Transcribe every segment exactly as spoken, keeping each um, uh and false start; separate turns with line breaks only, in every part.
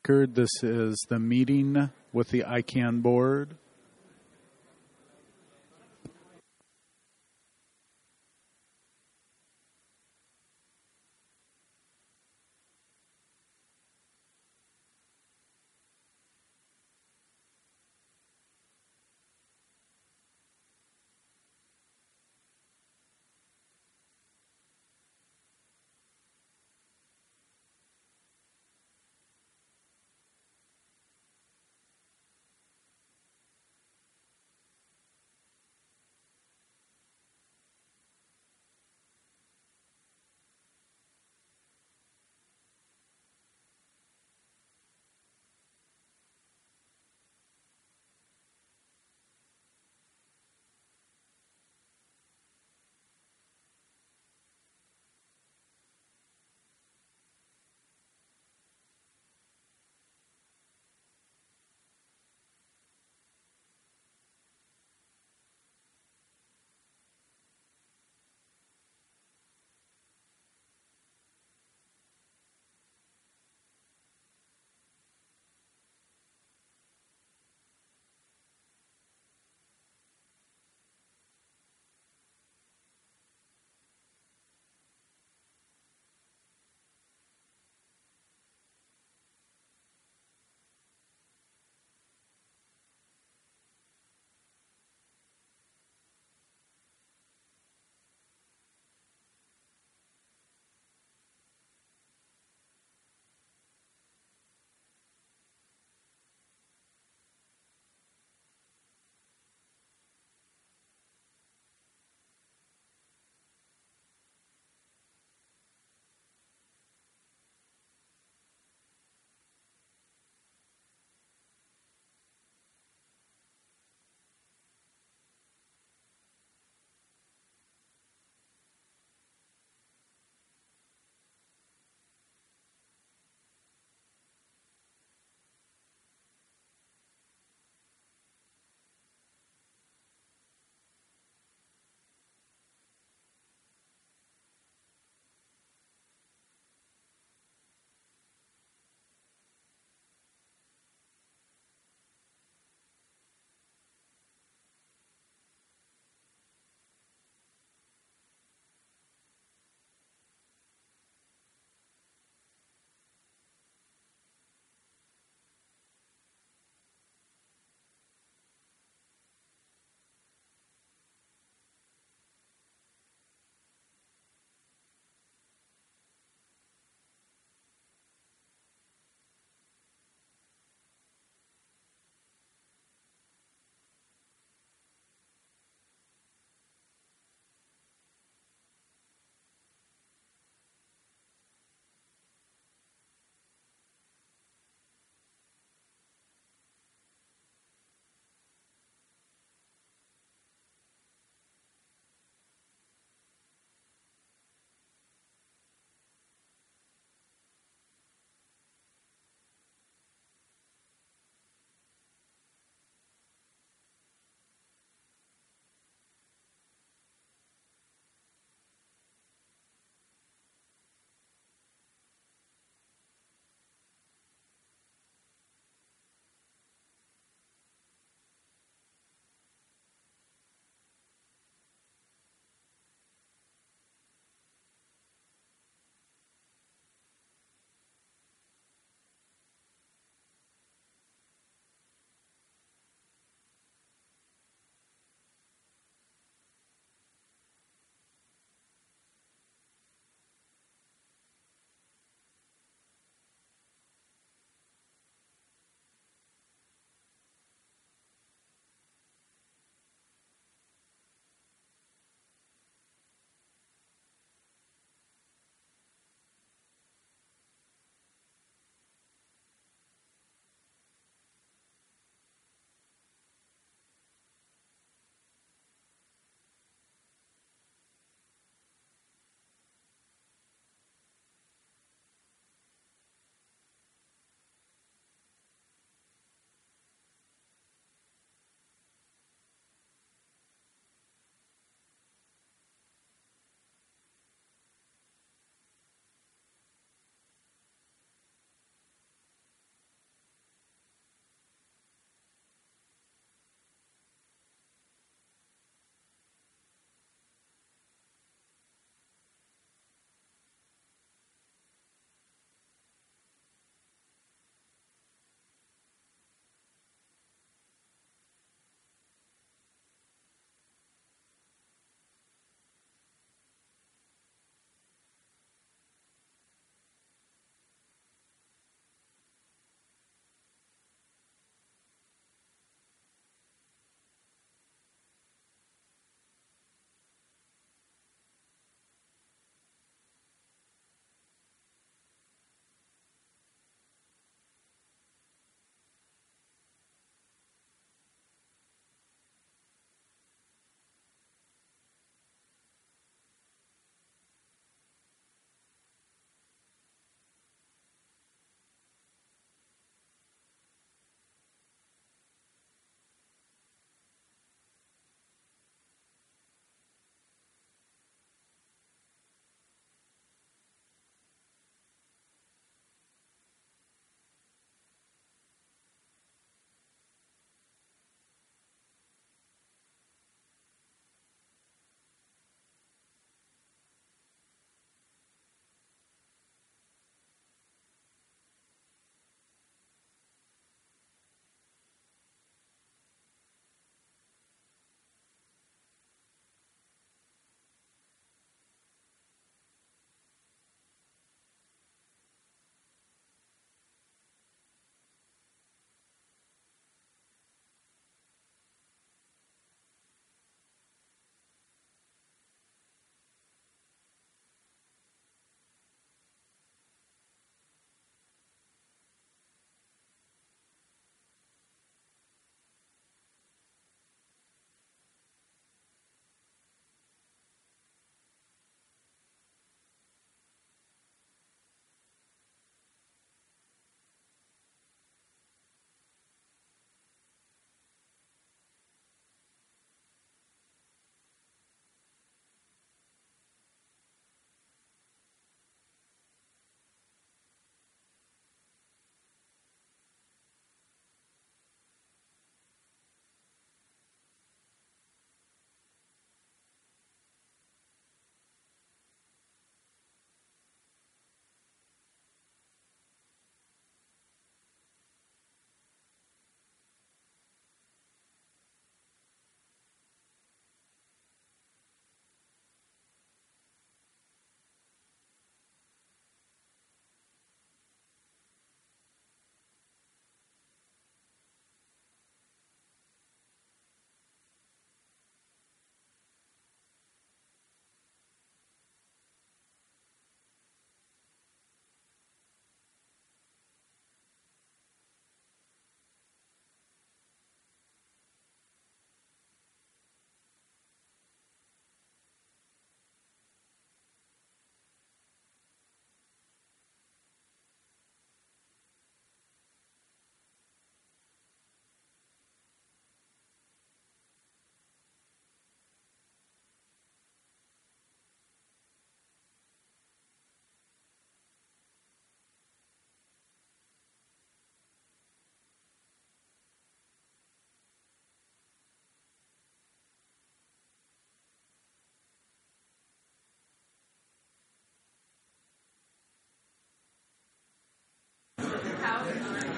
record, this is the meeting with the I CANN board.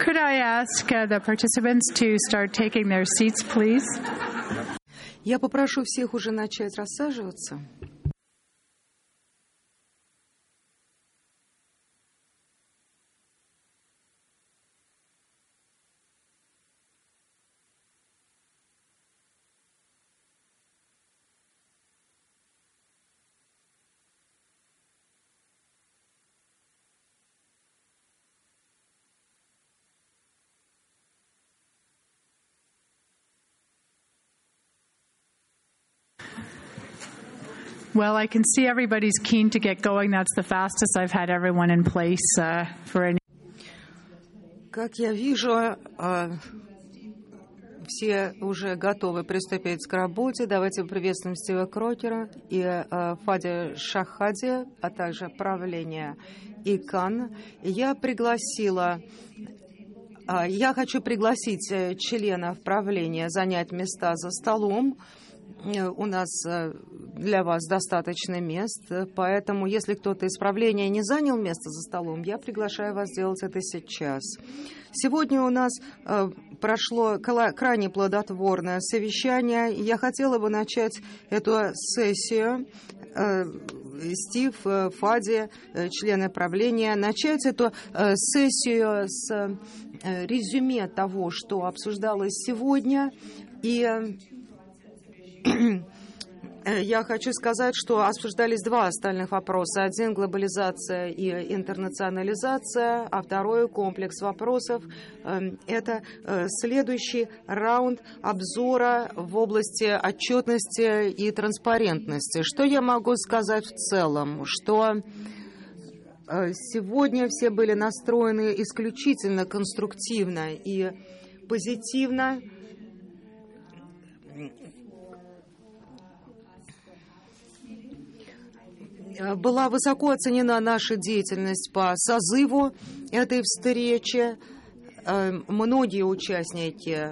Could I ask uh, the participants to start taking their seats, please?
Я попрошу всех уже начать рассаживаться.
Well, I can see everybody's keen to get going. That's the fastest I've had everyone in place uh, for any.
Как я вижу, все уже готовы приступить к работе. Давайте приветствуем Стива Крокера и Фади Шахади, а также правление ИКАН. Я пригласила, я хочу пригласить членов правления занять места за столом. У нас для вас достаточно мест, поэтому если кто-то из правления не занял место за столом, я приглашаю вас сделать это сейчас. Сегодня у нас прошло крайне плодотворное совещание. Я хотела бы начать эту сессию, Стив, Фади, члены правления, начать эту сессию с резюме того, что обсуждалось сегодня. И я хочу сказать, что обсуждались два остальных вопроса. Один — глобализация и интернационализация, а второй — комплекс вопросов. Это следующий раунд обзора в области отчетности и транспарентности. Что я могу сказать в целом? Что сегодня все были настроены исключительно конструктивно и позитивно. Была высоко оценена наша деятельность по созыву этой встречи. Многие участники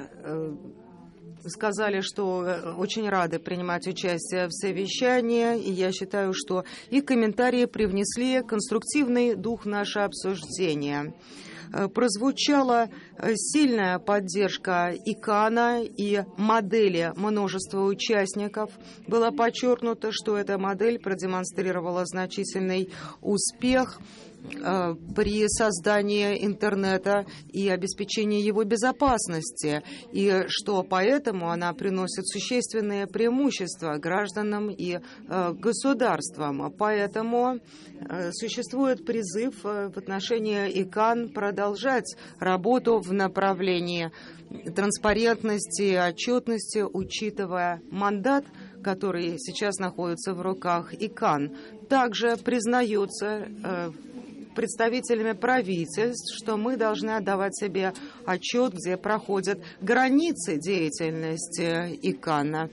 сказали, что очень рады принимать участие в совещании, и я считаю, что их комментарии привнесли конструктивный дух в наше обсуждение. Прозвучала сильная поддержка ИКАНа и модели множества участников. Было подчеркнуто, что эта модель продемонстрировала значительный успех при создании интернета и обеспечении его безопасности, и что поэтому она приносит существенные преимущества гражданам и государствам. Поэтому существует призыв в отношении ИКАН продолжать работу в направлении транспарентности и отчетности, учитывая мандат, который сейчас находится в руках ИКАН. Также признается представителями правительств, что мы должны отдавать себе отчет, где проходят границы деятельности ИКАНа.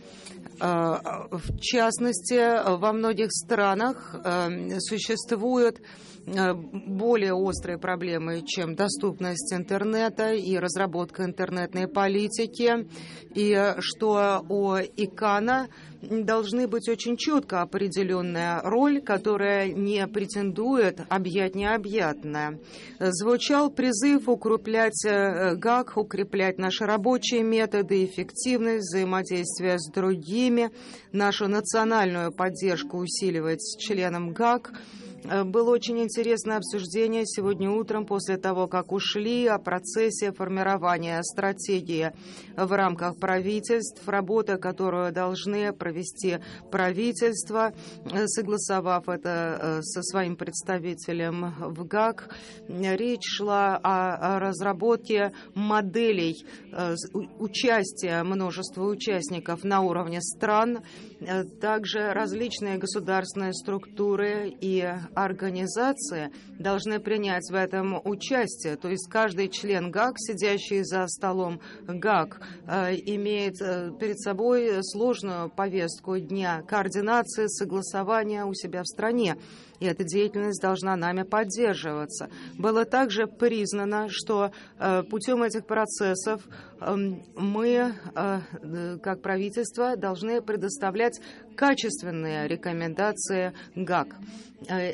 В частности, во многих странах существуют более острые проблемы, чем доступность интернета и разработка интернетной политики, и что у ИКАНа должны быть очень четко определенная роль, которая не претендует объять необъятное. Звучал призыв укреплять ГАК, укреплять наши рабочие методы, эффективность взаимодействия с другими, нашу национальную поддержку усиливать членам ГАК. Было очень интересное обсуждение сегодня утром после того, как ушли о процессе формирования стратегии в рамках правительств, работа, которую должны провести правительства, согласовав это со своим представителем в ГАК. Речь шла о разработке моделей участия множества участников на уровне стран, также различные государственные структуры и организации должны принять в этом участие. То есть каждый член ГАК, сидящий за столом ГАК, имеет перед собой сложную повестку дня координации, согласования у себя в стране. И эта деятельность должна нами поддерживаться. Было также признано, что путем этих процессов мы, как правительство, должны предоставлять качественные рекомендации ГАК.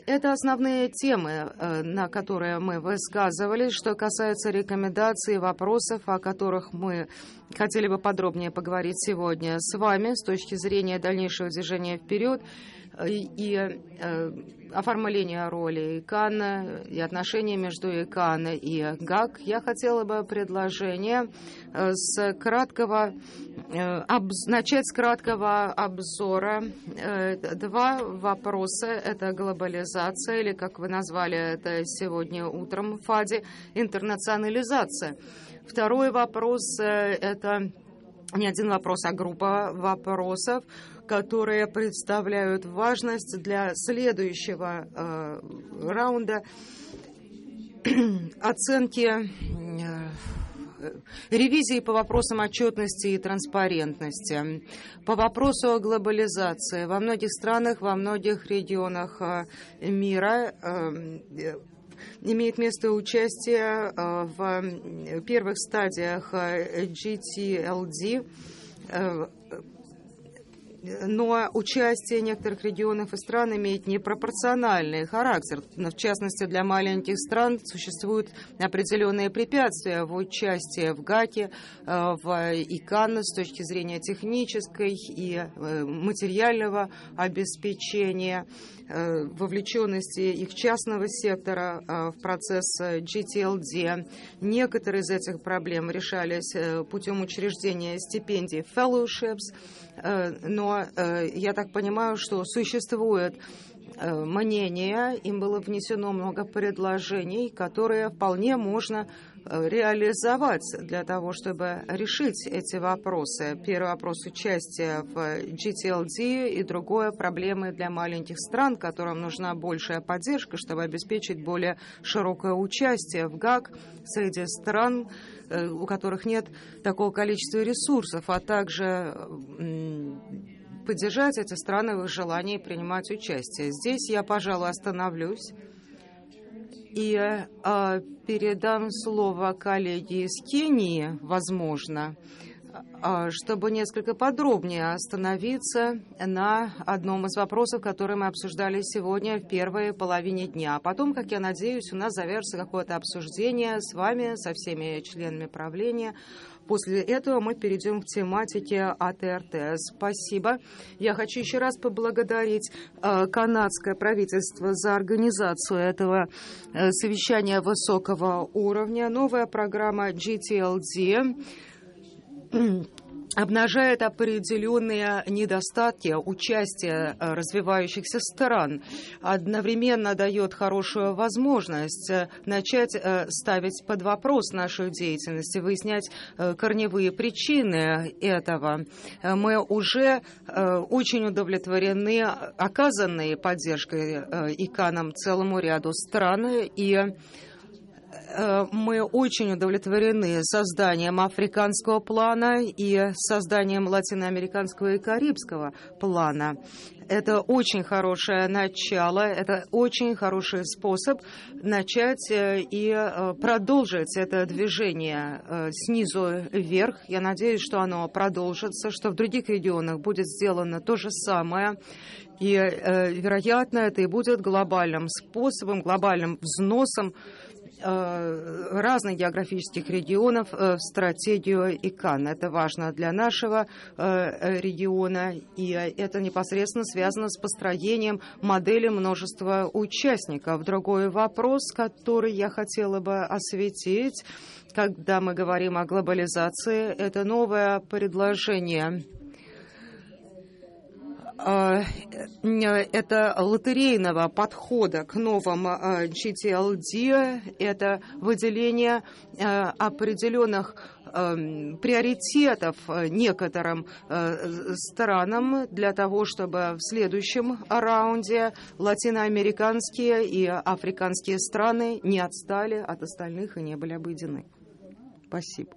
Это основные темы, на которые мы высказывались. Что касается рекомендаций и вопросов, о которых мы хотели бы подробнее поговорить сегодня с вами с точки зрения дальнейшего движения вперед и оформления роли ИКАН и отношений между ИКАН и ГАК, я хотела бы предложение с краткого, начать с краткого обзора. Два вопроса – это глобализация, или, как вы назвали это сегодня утром в ФАДе, интернационализация. Второй вопрос – это не один вопрос, а группа вопросов, которые представляют важность для следующего э, раунда оценки э, ревизии по вопросам отчетности и транспарентности. По вопросу о глобализации во многих странах, во многих регионах э, мира э, имеет место участие в первых стадиях джи ти эл ди, но участие некоторых регионов и стран имеет непропорциональный характер. В частности, для маленьких стран существуют определенные препятствия в участии в ГАКе, в ИКАН с точки зрения технической и материального обеспечения, вовлеченности их частного сектора в процесс джи ти эл ди. Некоторые из этих проблем решались путем учреждения стипендий fellowships, но я так понимаю, что существует мнение, им было внесено много предложений, которые вполне можно реализовать для того, чтобы решить эти вопросы. Первый вопрос участия в джи ти эл ди и другое проблемы для маленьких стран, которым нужна большая поддержка, чтобы обеспечить более широкое участие в ГАК среди стран, у которых нет такого количества ресурсов, а также поддержать эти страны в их желании принимать участие. Здесь я, пожалуй, остановлюсь и э, передам слово коллеге из Кении, возможно, э, чтобы несколько подробнее остановиться на одном из вопросов, которые мы обсуждали сегодня в первой половине дня. А потом, как я надеюсь, у нас завершится какое-то обсуждение с вами, со всеми членами правления. После этого мы перейдем к тематике а тэ эр тэ. Спасибо. Я хочу еще раз поблагодарить э, канадское правительство за организацию этого э, совещания высокого уровня. Новая программа джи ти эл ди обнажает определенные недостатки участия развивающихся стран, одновременно дает хорошую возможность начать ставить под вопрос нашу деятельность, выяснять корневые причины этого. Мы уже очень удовлетворены оказанной поддержкой ИКАНом целому ряду стран, и мы очень удовлетворены созданием африканского плана и созданием латиноамериканского и карибского плана. Это очень хорошее начало, это очень хороший способ начать и продолжить это движение снизу вверх. Я надеюсь, что оно продолжится, что в других регионах будет сделано то же самое. И, вероятно, это и будет глобальным способом, глобальным взносом разных географических регионов в стратегию ИКАН. Это важно для нашего региона, и это непосредственно связано с построением модели множества участников. Другой вопрос, который я хотела бы осветить, когда мы говорим о глобализации, это новое предложение. Это лотерейного подхода к новым джи ти эл ди, это выделение определенных приоритетов некоторым странам для того, чтобы в следующем раунде латиноамериканские и африканские страны не отстали от остальных и не были обойдены. Спасибо.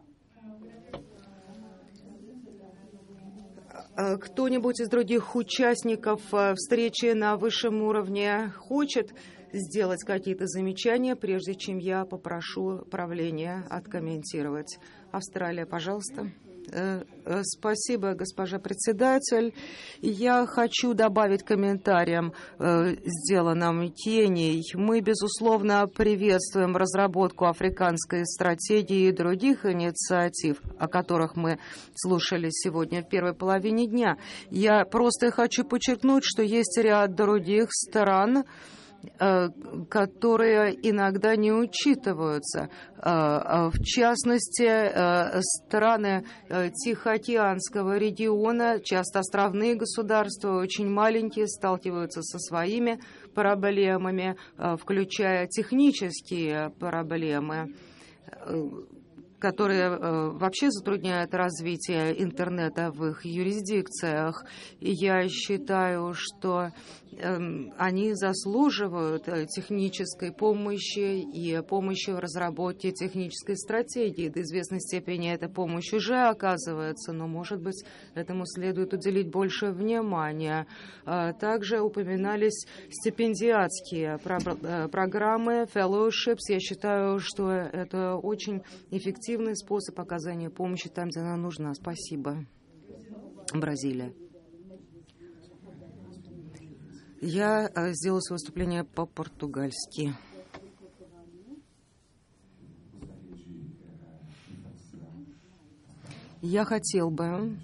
Кто-нибудь из других участников встречи на высшем уровне хочет сделать какие-то замечания, прежде чем я попрошу правление откомментировать? Австралия, пожалуйста. Спасибо, госпожа председатель. Я хочу добавить к комментариям, сделанным Кенией. Мы, безусловно, приветствуем разработку африканской стратегии и других инициатив, о которых мы слушали сегодня в первой половине дня. Я просто хочу подчеркнуть, что есть ряд других стран, которые иногда не учитываются. В частности, страны Тихоокеанского региона, часто островные государства, очень маленькие, сталкиваются со своими проблемами, включая технические проблемы, которые вообще затрудняют развитие интернета в их юрисдикциях. И я считаю, что они заслуживают технической помощи и помощи в разработке технической стратегии. До известной степени эта помощь уже оказывается, но, может быть, этому следует уделить больше внимания. Также упоминались стипендиатские программы, fellowships. Я считаю, что это очень эффективный способ оказания помощи там, где она нужна. Спасибо. Бразилия. Я сделаю свое выступление по-португальски. Я хотел бы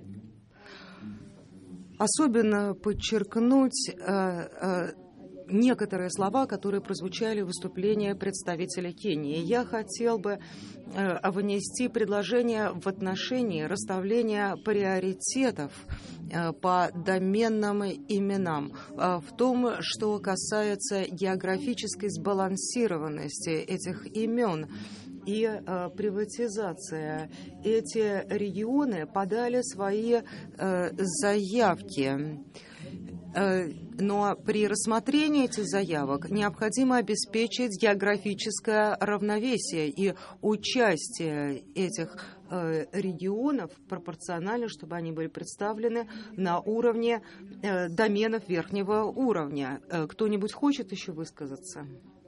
особенно подчеркнуть некоторые слова, которые прозвучали в выступлении представителя Кении. Я хотел бы внести предложение в отношении расставления приоритетов по доменным именам в том, что касается географической сбалансированности этих имен и э, приватизация. Эти регионы подали свои э, заявки. Но при рассмотрении этих заявок необходимо обеспечить географическое равновесие и участие этих э, регионов пропорционально, чтобы они были представлены на уровне э, доменов верхнего уровня. Э, кто-нибудь хочет еще высказаться?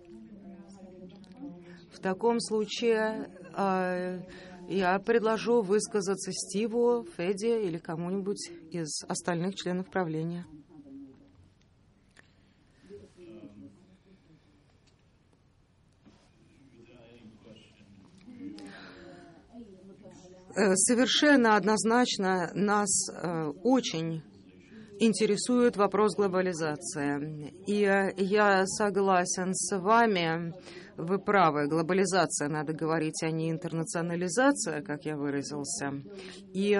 В таком случае э, я предложу высказаться Стиву, Феде или кому-нибудь из остальных членов правления. Совершенно однозначно нас очень интересует вопрос глобализации. И я согласен с вами, вы правы, глобализация, надо говорить, а не интернационализация, как я выразился. И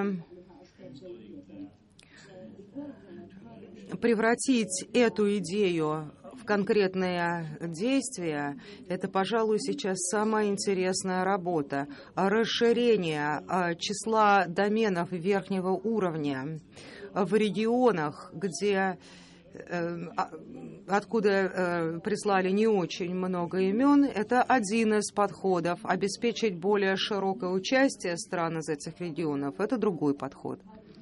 превратить эту идею в конкретные действия, это, пожалуй, сейчас самая интересная работа. Расширение числа доменов верхнего уровня в регионах, где, откуда прислали не очень много имен, это один из подходов. Обеспечить более широкое участие стран из этих регионов – это другой подход.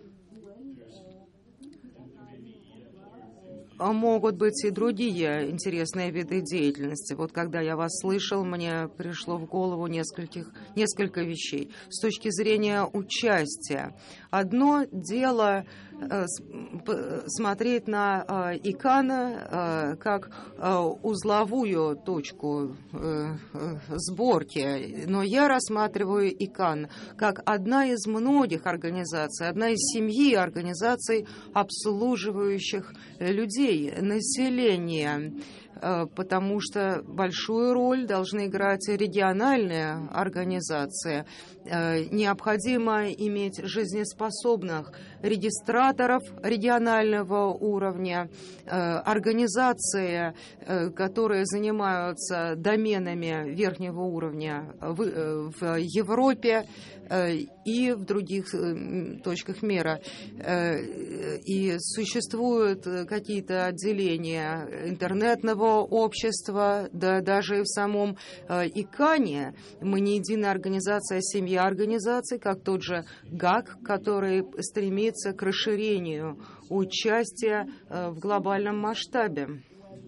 Могут быть и другие интересные виды деятельности. Вот когда я вас слышал, мне пришло в голову нескольких, несколько вещей. С точки зрения участия. Одно дело э, смотреть на э, ИКАН э, как э, узловую точку э, э, сборки, но я рассматриваю ИКАН как одна из многих организаций, одна из семьи организаций, обслуживающих людей, население, потому что большую роль должны играть региональные организации. Необходимо иметь жизнеспособных регистраторов регионального уровня, организации, которые занимаются доменами верхнего уровня в, в Европе и в других точках мира. И существуют какие-то отделения интернетного общества, да даже и в самом ИКАНе. Мы не единая организация, а семья организаций, как тот же ГАК, который стремится к расширению участия в глобальном масштабе.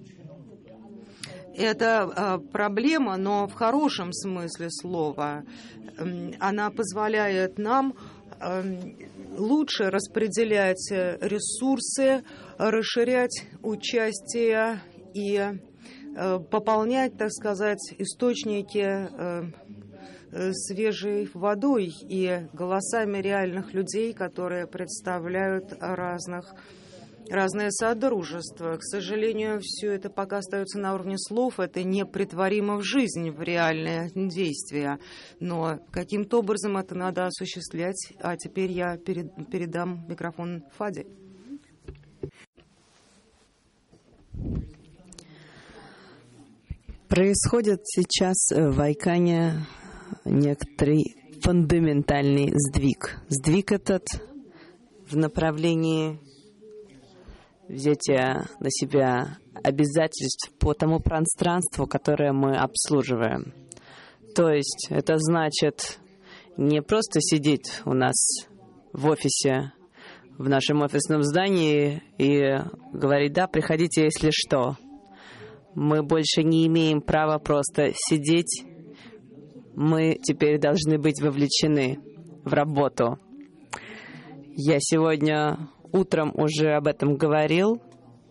Это проблема, но в хорошем смысле слова. Она позволяет нам лучше распределять ресурсы, расширять участие и пополнять, так сказать, источники свежей водой и голосами реальных людей, которые представляют разных, разные содружества. К сожалению, все это пока остается на уровне слов, это не претворимо в жизнь, в реальные действия. Но каким-то образом это надо осуществлять. А теперь я перед, передам микрофон Фаде.
Происходит сейчас в Айкане некоторый фундаментальный сдвиг. Сдвиг этот в направлении взятия на себя обязательств по тому пространству, которое мы обслуживаем. То есть это значит не просто сидеть у нас в офисе, в нашем офисном здании и говорить: да, приходите, если что. Мы больше не имеем права просто сидеть. Мы теперь должны быть вовлечены в работу. Я сегодня утром уже об этом говорил.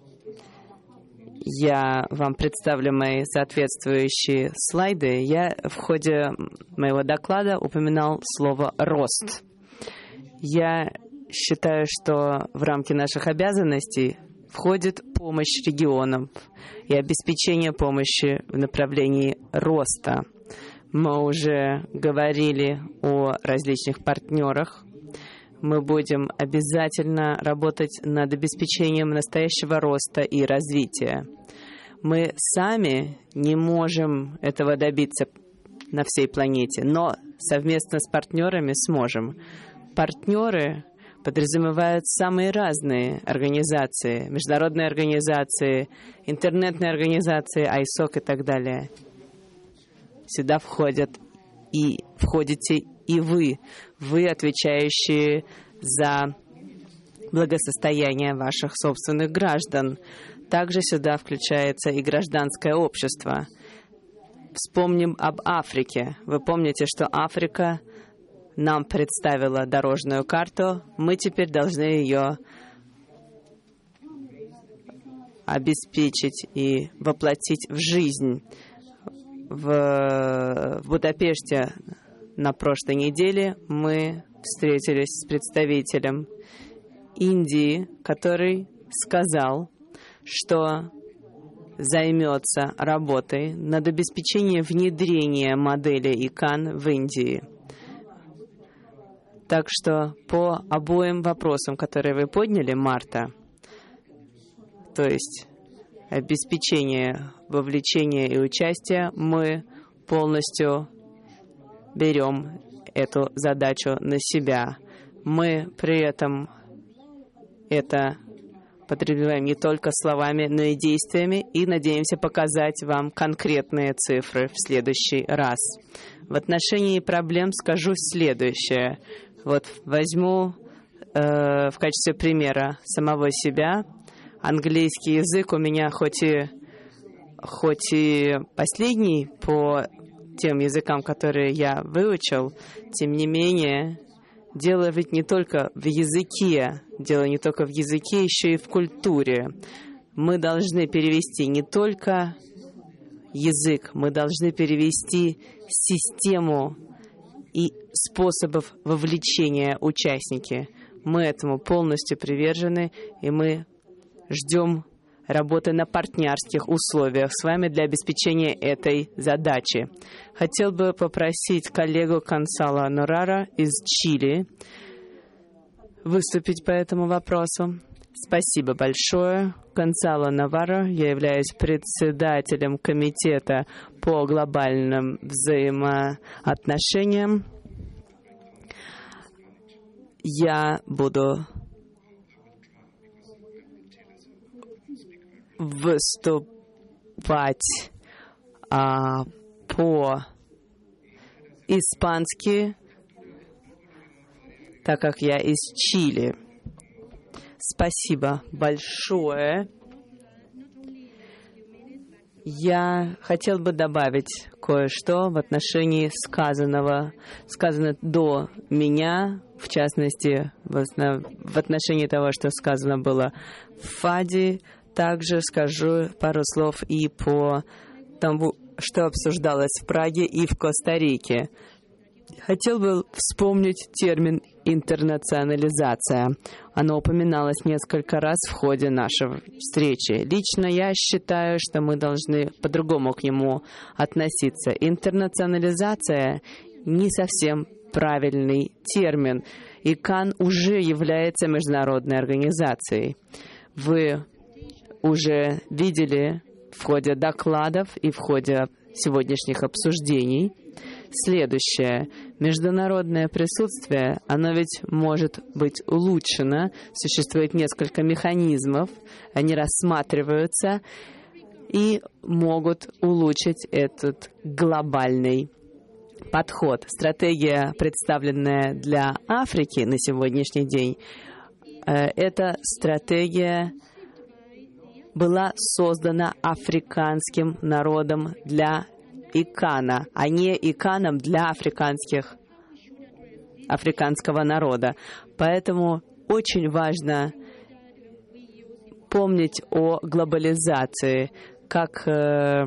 Я вам представлю мои соответствующие слайды. Я в ходе моего доклада упоминал слово «рост». Я считаю, что в рамки наших обязанностей входит помощь регионам и обеспечение помощи в направлении роста. Мы уже говорили о различных партнерах. Мы будем обязательно работать над обеспечением настоящего роста и развития. Мы сами не можем этого добиться на всей планете, но совместно с партнерами сможем. Партнеры подразумевают самые разные организации, международные организации, интернетные организации, ай сок и так далее. Сюда входят и входите и вы, вы, отвечающие за благосостояние ваших собственных граждан. Также сюда включается и гражданское общество. Вспомним об Африке. Вы помните, что Африка нам представила дорожную карту. Мы теперь должны ее обеспечить и воплотить в жизнь. В, в Будапеште на прошлой неделе мы встретились с представителем Индии, который сказал, что займется работой над обеспечением внедрения модели ИКАН в Индии. Так что по обоим вопросам, которые вы подняли, Марта, то есть обеспечение вовлечения и участия, мы полностью берем эту задачу на себя. Мы при этом это подразумеваем не только словами, но и действиями, и надеемся показать вам конкретные цифры в следующий раз. В отношении проблем скажу следующее. Вот возьму э, в качестве примера самого себя. Английский язык у меня хоть и, хоть и последний по тем языкам, которые я выучил, тем не менее, дело ведь не только в языке, дело не только в языке, еще и в культуре. Мы должны перевести не только язык, мы должны перевести систему и способов вовлечения участники. Мы этому полностью привержены, и мы ждем работы на партнерских условиях с вами для обеспечения этой задачи. Хотел бы попросить коллегу Консало Норара из Чили выступить по этому вопросу. Спасибо большое. Консало Наварро, я являюсь председателем комитета по глобальным взаимоотношениям. Я буду выступать а, по-испански, так как я из Чили. Спасибо большое. Я хотел бы добавить кое-что в отношении сказанного, сказано до меня, в частности, в, основ... в отношении того, что сказано было в ФАДе. Также скажу пару слов и по тому, что обсуждалось в Праге и в Коста-Рике. Хотел бы вспомнить термин «интернационализация». Оно упоминалось несколько раз в ходе нашей встречи. Лично я считаю, что мы должны по-другому к нему относиться. Интернационализация не совсем правильный термин. ИКАН уже является международной организацией. Вы уже видели в ходе докладов и в ходе сегодняшних обсуждений следующее. Международное присутствие, оно ведь может быть улучшено. Существует несколько механизмов, они рассматриваются и могут улучшить этот глобальный подход. Стратегия, представленная для Африки на сегодняшний день, эта стратегия была создана африканским народом для ИКАНа, а не ИКАНом для африканских, африканского народа. Поэтому очень важно помнить о глобализации, как э,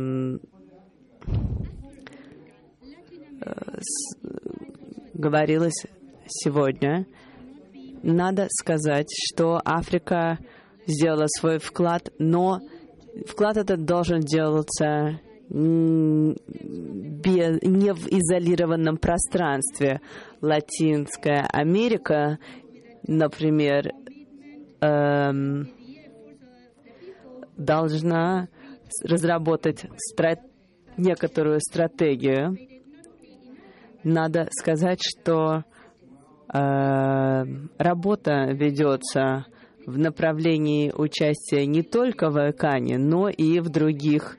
э, с, говорилось сегодня. Надо сказать, что Африка сделала свой вклад, но вклад этот должен делаться не в изолированном пространстве. Латинская Америка, например, эм, должна разработать стра- некоторую стратегию. Надо сказать, что э, работа ведется в направлении участия не только в ИКАНе, но и в других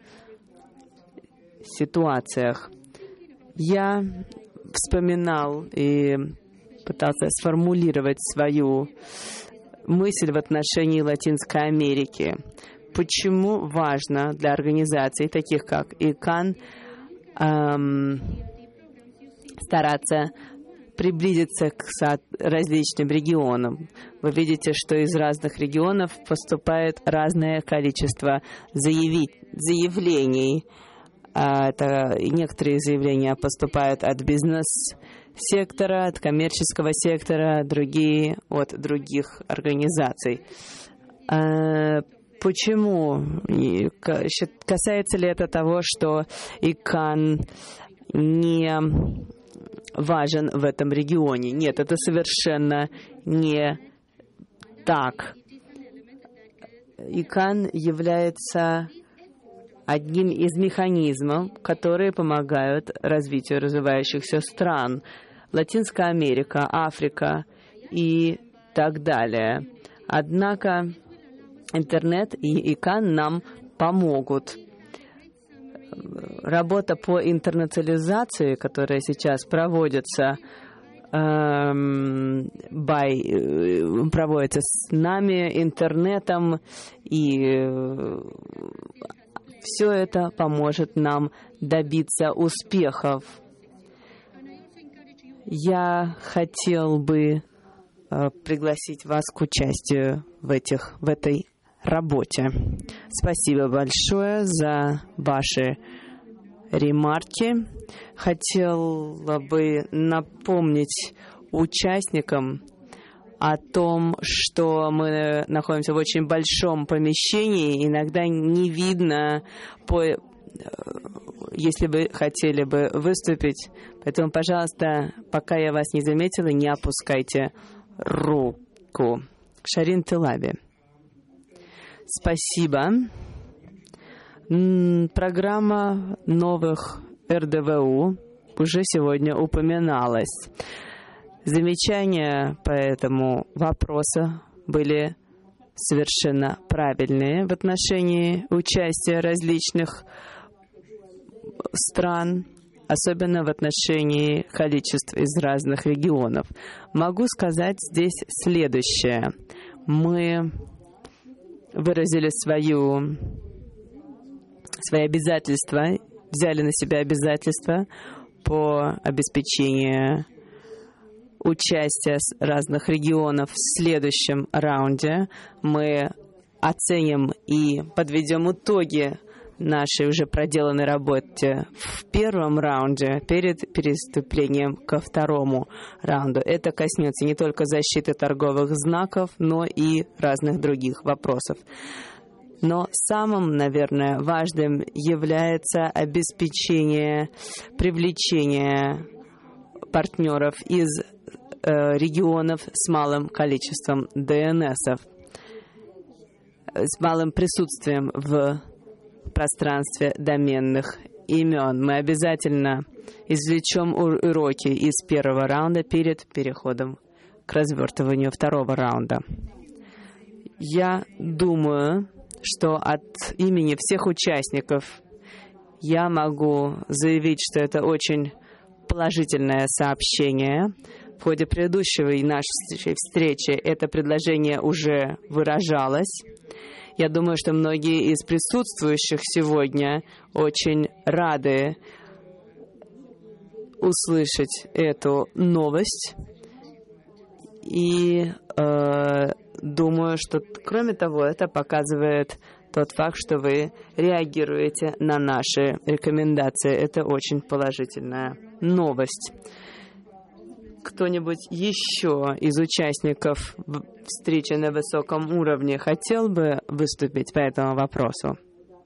ситуациях. Я вспоминал и пытался сформулировать свою мысль в отношении Латинской Америки. Почему важно для организаций, таких как ИКАН, эм, стараться приблизиться к различным регионам. Вы видите, что из разных регионов поступает разное количество заяви... заявлений. Это некоторые заявления поступают от бизнес-сектора, от коммерческого сектора, другие от других организаций. Почему? Касается ли это того, что ИКАН не важен в этом регионе? Нет, это совершенно не так. ИКАН является одним из механизмов, которые помогают развитию развивающихся стран. Латинская Америка, Африка и так далее. Однако интернет и ИКАН нам помогут. Работа по интернационализации, которая сейчас проводится, эм, by, проводится с нами, интернетом, и э, все это поможет нам добиться успехов. Я хотел бы э, пригласить вас к участию в, этих, в этой работе. Спасибо большое за ваши ремарки. Хотела бы напомнить участникам о том, что мы находимся в очень большом помещении, иногда не видно, по, если вы хотели бы выступить. Поэтому, пожалуйста, пока я вас не заметила, не опускайте руку. Шарин Тылаби. Спасибо. Программа новых эр дэ вэ у уже сегодня упоминалась. Замечания по этому вопросу были совершенно правильные в отношении участия различных стран, особенно в отношении количеств из разных регионов. Могу сказать здесь следующее. Мы выразили свою, свои обязательства взяли на себя обязательства по обеспечению участия разных регионов в следующем раунде. Мы оценим и подведем итоги нашей уже проделанной работе в первом раунде перед переступлением ко второму раунду. Это коснется не только защиты торговых знаков, но и разных других вопросов. Но самым, наверное, важным является обеспечение привлечения партнеров из э, регионов с малым количеством ди эн эсов, с малым присутствием в пространстве доменных имен. Мы обязательно извлечем уроки из первого раунда перед переходом к развертыванию второго раунда. Я думаю, что от имени всех участников я могу заявить, что это очень положительное сообщение. В ходе предыдущей нашей встречи это предложение уже выражалось. Я думаю, что многие из присутствующих сегодня очень рады услышать эту новость. И э, думаю, что, кроме того, это показывает тот факт, что вы реагируете на наши рекомендации. Это очень положительная новость. Кто-нибудь еще из участников встречи на высоком уровне хотел бы выступить по этому вопросу?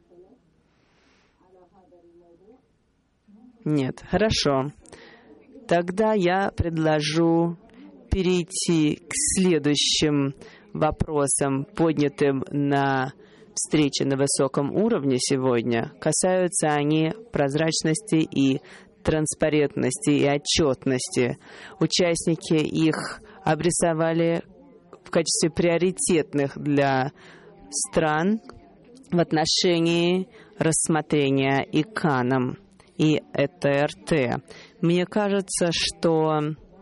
Нет. Хорошо. Тогда я предложу перейти к следующим вопросам, поднятым на встрече на высоком уровне сегодня. Касаются они прозрачности и транспарентности и отчетности. Участники их обрисовали в качестве приоритетных для стран в отношении рассмотрения ИКАНом и э тэ эр тэ. Мне кажется, что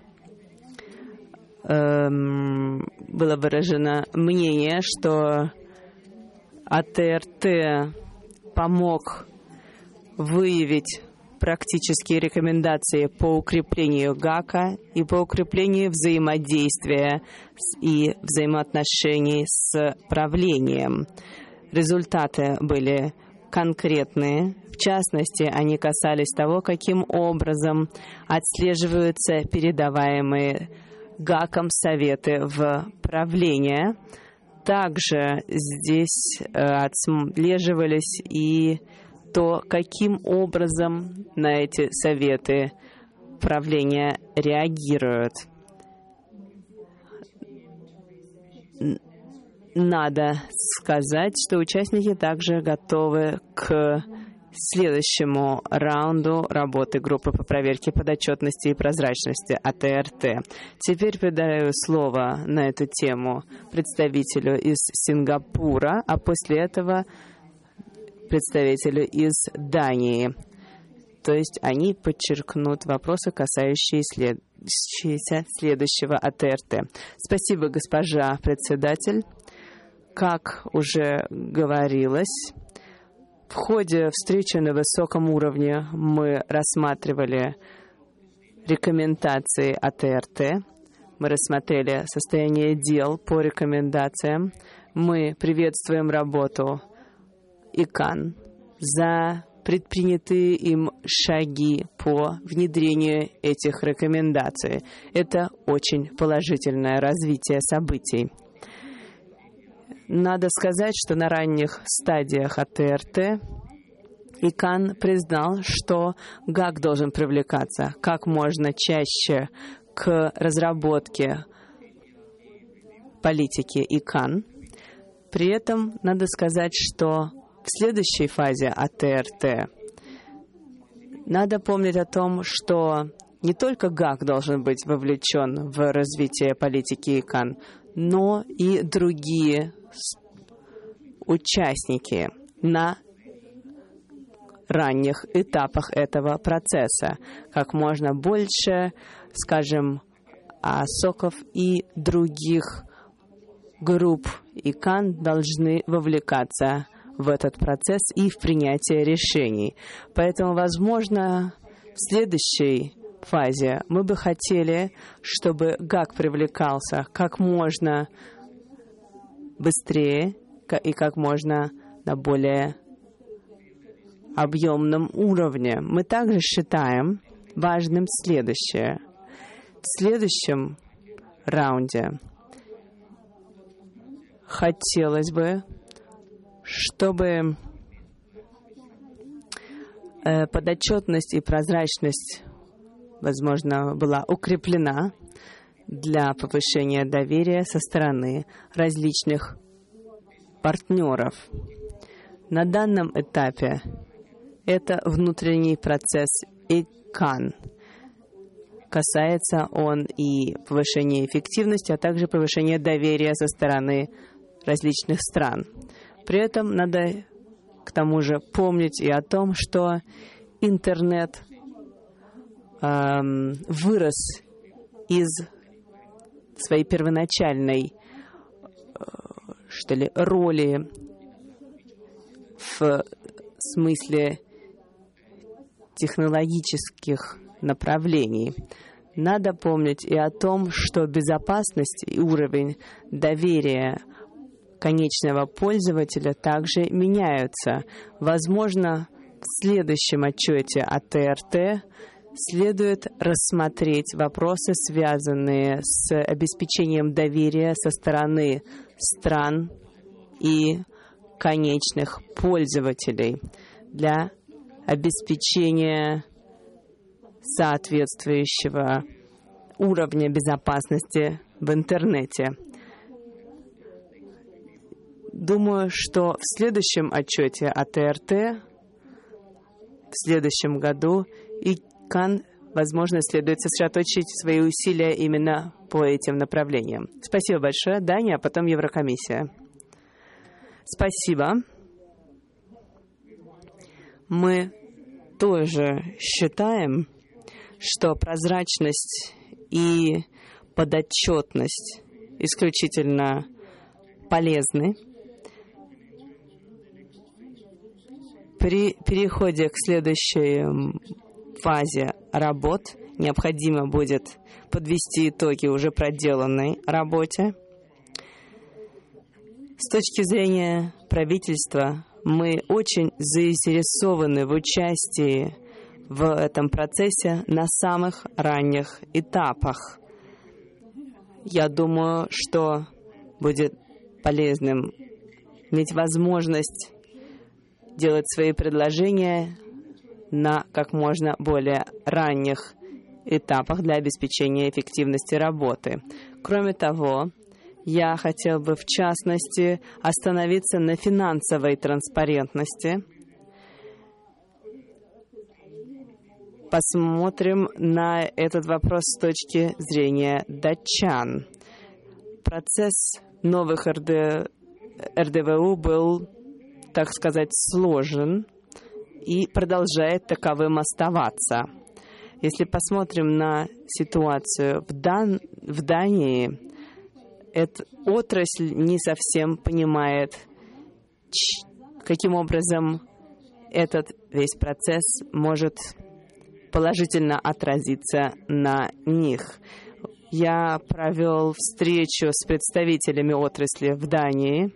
эм, было выражено мнение, что а тэ эр тэ помог выявить практические рекомендации по укреплению ГАКа и по укреплению взаимодействия и взаимоотношений с правлением. Результаты были конкретные. В частности, они касались того, каким образом отслеживаются передаваемые ГАКом советы в правление. Также здесь отслеживались и то, каким образом на эти советы правления реагируют. Надо сказать, что участники также готовы к следующему раунду работы группы по проверке подотчетности и прозрачности а тэ эр тэ. Теперь передаю слово на эту тему представителю из Сингапура, а после этого представителю из Дании. То есть они подчеркнут вопросы, касающиеся следующего а тэ эр тэ. Спасибо, госпожа председатель. Как уже говорилось, в ходе встречи на высоком уровне мы рассматривали рекомендации а тэ эр тэ. Мы рассмотрели состояние дел по рекомендациям. Мы приветствуем работу ИКАН за предпринятые им шаги по внедрению этих рекомендаций. Это очень положительное развитие событий. Надо сказать, что на ранних стадиях а тэ эр тэ ИКАН признал, что ГАК должен привлекаться как можно чаще к разработке политики ИКАН. При этом надо сказать, что в следующей фазе а тэ эр тэ надо помнить о том, что не только ГАК должен быть вовлечен в развитие политики ИКАН, но и другие участники на ранних этапах этого процесса. Как можно больше, скажем, АСОКов и других групп ИКАН должны вовлекаться в этот процесс и в принятие решений. Поэтому, возможно, в следующей фазе мы бы хотели, чтобы ГАК привлекался как можно быстрее и как можно на более объемном уровне. Мы также считаем важным следующее. В следующем раунде хотелось бы, чтобы э, подотчетность и прозрачность, возможно, была укреплена для повышения доверия со стороны различных партнеров. На данном этапе это внутренний процесс ИКАН. Касается он и повышения эффективности, а также повышения доверия со стороны различных стран. При этом надо к тому же помнить и о том, что интернет эм, вырос из своей первоначальной э, что ли, роли в смысле технологических направлений. Надо помнить и о том, что безопасность и уровень доверия конечного пользователя также меняются. Возможно, в следующем отчете о ТРТ следует рассмотреть вопросы, связанные с обеспечением доверия со стороны стран и конечных пользователей для обеспечения соответствующего уровня безопасности в интернете. Думаю, что в следующем отчете о ТРТ в следующем году ИКАН, возможно, следует сосредоточить свои усилия именно по этим направлениям. Спасибо большое. Дания, а потом Еврокомиссия. Спасибо. Мы тоже считаем, что прозрачность и подотчетность исключительно полезны. При переходе к следующей фазе работ необходимо будет подвести итоги уже проделанной работе. С точки зрения правительства мы очень заинтересованы в участии в этом процессе на самых ранних этапах. Я думаю, что будет полезным иметь возможность делать свои предложения на как можно более ранних этапах для обеспечения эффективности работы. Кроме того, я хотел бы в частности остановиться на финансовой транспарентности. Посмотрим на этот вопрос с точки зрения датчан. Процесс новых РД, РДВУ был, так сказать, сложен и продолжает таковым оставаться. Если посмотрим на ситуацию в, Дан... в Дании, эта отрасль не совсем понимает, каким образом этот весь процесс может положительно отразиться на них. Я провел встречу с представителями отрасли в Дании,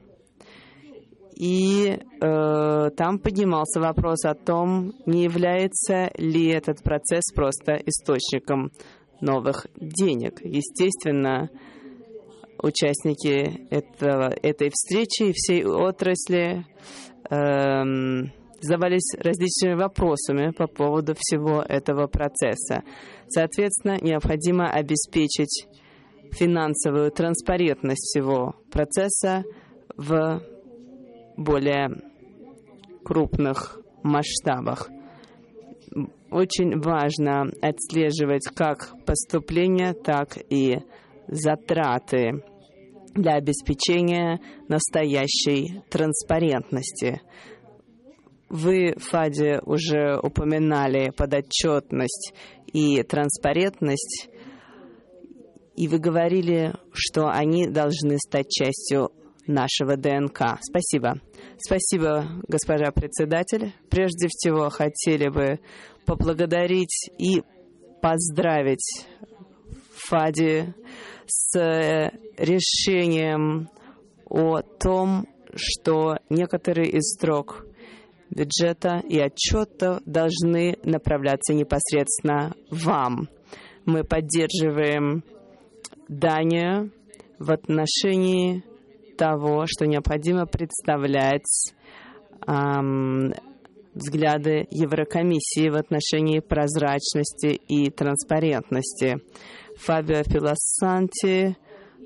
и э, там поднимался вопрос о том, не является ли этот процесс просто источником новых денег. Естественно, участники этого, этой встречи и всей отрасли э, задавались различными вопросами по поводу всего этого процесса. Соответственно, необходимо обеспечить финансовую транспарентность всего процесса в более крупных масштабах. Очень важно отслеживать как поступления, так и затраты для обеспечения настоящей транспарентности. Вы, Фаде, уже упоминали подотчетность и транспарентность, и вы говорили, что они должны стать частью нашего ДНК. Спасибо. Спасибо, госпожа председатель. Прежде всего, хотели бы поблагодарить и поздравить Фади с решением о том, что некоторые из строк бюджета и отчета должны направляться непосредственно вам. Мы поддерживаем Данию в отношении того, что необходимо представлять эм, взгляды Еврокомиссии в отношении прозрачности и транспарентности. Фабио Пилосанти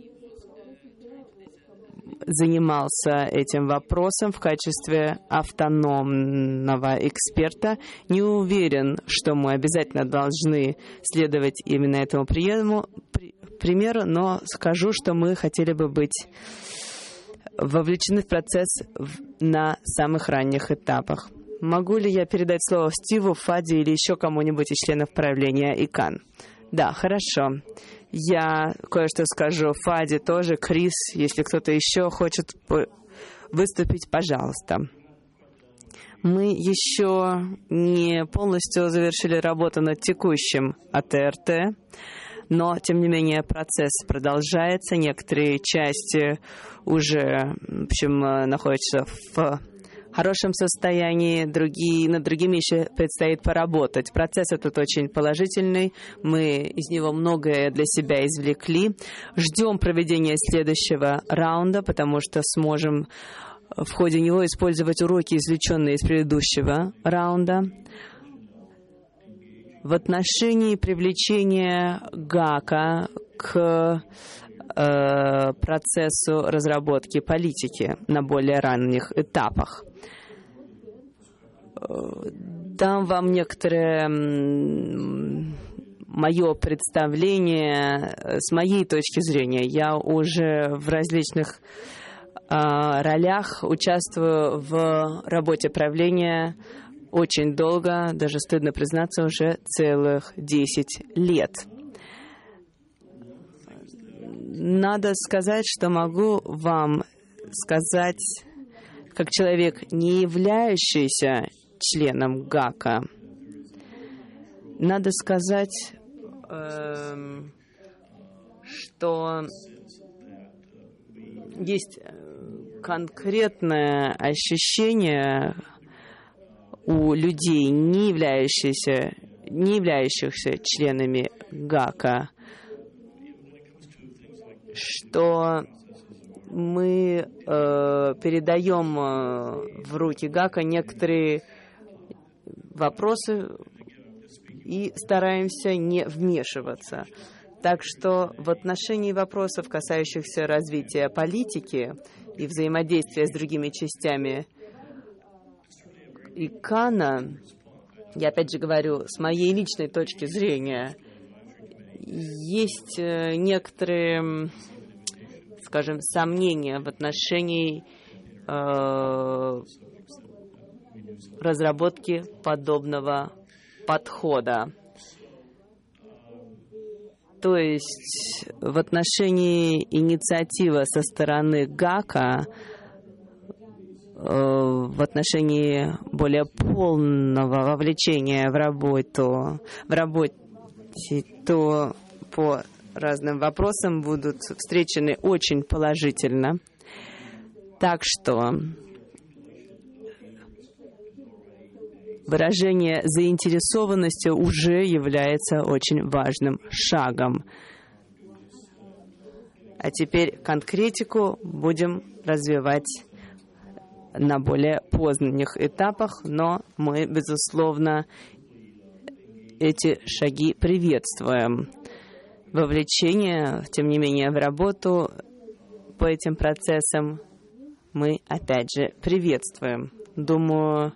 занимался этим вопросом в качестве автономного эксперта. Не уверен, что мы обязательно должны следовать именно этому приему, при, примеру, но скажу, что мы хотели бы быть вовлечены в процесс на самых ранних этапах. Могу ли я передать слово Стиву, Фади или еще кому-нибудь из членов правления ИКАН? Да, хорошо. Я кое-что скажу. Фади тоже, Крис, если кто-то еще хочет выступить, пожалуйста. Мы еще не полностью завершили работу над текущим АТРТ, но, тем не менее, процесс продолжается. Некоторые части уже, в общем, находятся в хорошем состоянии, другие, над другими еще предстоит поработать. Процесс этот очень положительный, мы из него многое для себя извлекли. Ждем проведения следующего раунда, потому что сможем в ходе него использовать уроки, извлеченные из предыдущего раунда. В отношении привлечения ГАКа к э, процессу разработки политики на более ранних этапах. Дам вам некоторое мое представление с моей точки зрения. Я уже в различных э, ролях участвую в работе правления очень долго, даже стыдно признаться, уже целых десять лет. Надо сказать, что могу вам сказать, как человек, не являющийся членом ГАКа, надо сказать, э, что есть конкретное ощущение у людей, не являющихся, не являющихся членами ГАКа, что мы э, передаем э, в руки ГАКа некоторые вопросы и стараемся не вмешиваться. Так что в отношении вопросов, касающихся развития политики и взаимодействия с другими частями ИКАНа, я опять же говорю, с моей личной точки зрения, есть некоторые, скажем, сомнения в отношении э, разработки подобного подхода. То есть в отношении инициативы со стороны ГАКа, в отношении более полного вовлечения в работу, в работе, то по разным вопросам будут встречены очень положительно. Так что выражение заинтересованности уже является очень важным шагом. А теперь конкретику будем развивать на более поздних этапах, но мы, безусловно, эти шаги приветствуем. Вовлечение, тем не менее, в работу по этим процессам мы, опять же, приветствуем. Думаю,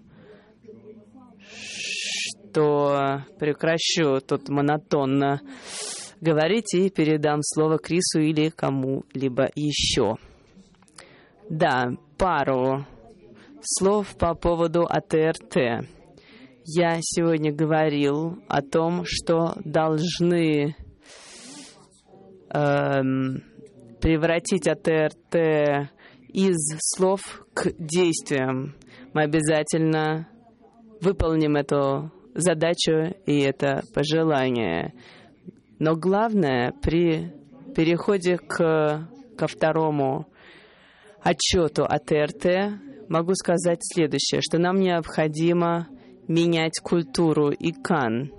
что прекращу тут монотонно говорить и передам слово Крису или кому-либо еще. Да, пару слов по поводу АТРТ. Я сегодня говорил о том, что должны эм, превратить АТРТ из слов к действиям. Мы обязательно выполним эту задачу и это пожелание. Но главное, при переходе к, ко второму отчету о Т Р Т, могу сказать следующее, что нам необходимо менять культуру ИКАН.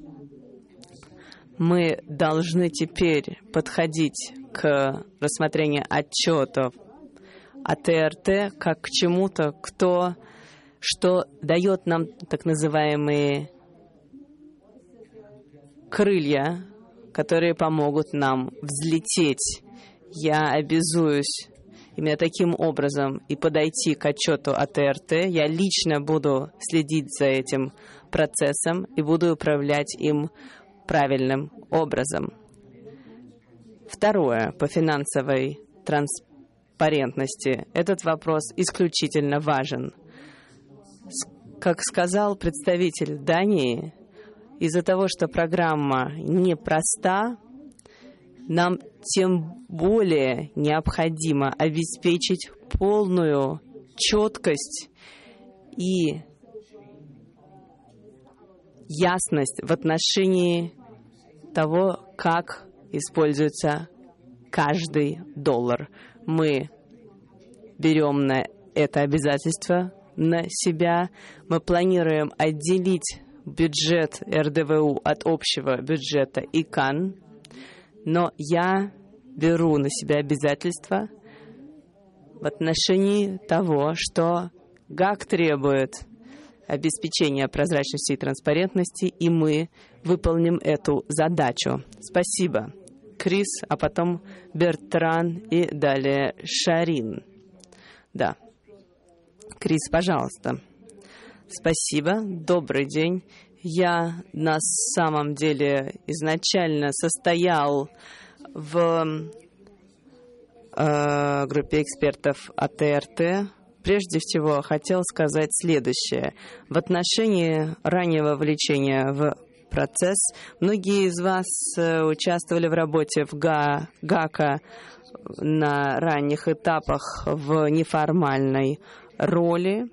Мы должны теперь подходить к рассмотрению отчетов о Т Р Т как к чему-то, кто, что дает нам так называемые крылья, которые помогут нам взлететь. Я обязуюсь именно таким образом и подойти к отчету о Т Р Т. Я лично буду следить за этим процессом и буду управлять им правильным образом. Второе, по финансовой транспарентности. Этот вопрос исключительно важен. Как сказал представитель Дании, из-за того, что программа непроста, нам тем более необходимо обеспечить полную четкость и ясность в отношении того, как используется каждый доллар. Мы берем на это обязательство на себя. Мы планируем отделить бюджет Р Д В У от общего бюджета ИКАН, но я беру на себя обязательства в отношении того, что ГАК требует обеспечения прозрачности и транспарентности, и мы выполним эту задачу. Спасибо. Крис, а потом Бертран и далее Шарин. Да. Крис, пожалуйста. Спасибо. Добрый день. Я на самом деле изначально состоял в э, группе экспертов о Т Р Т. Прежде всего, хотел сказать следующее. В отношении раннего вовлечения в процесс, многие из вас участвовали в работе в ГА, ГАКа на ранних этапах в неформальной роли.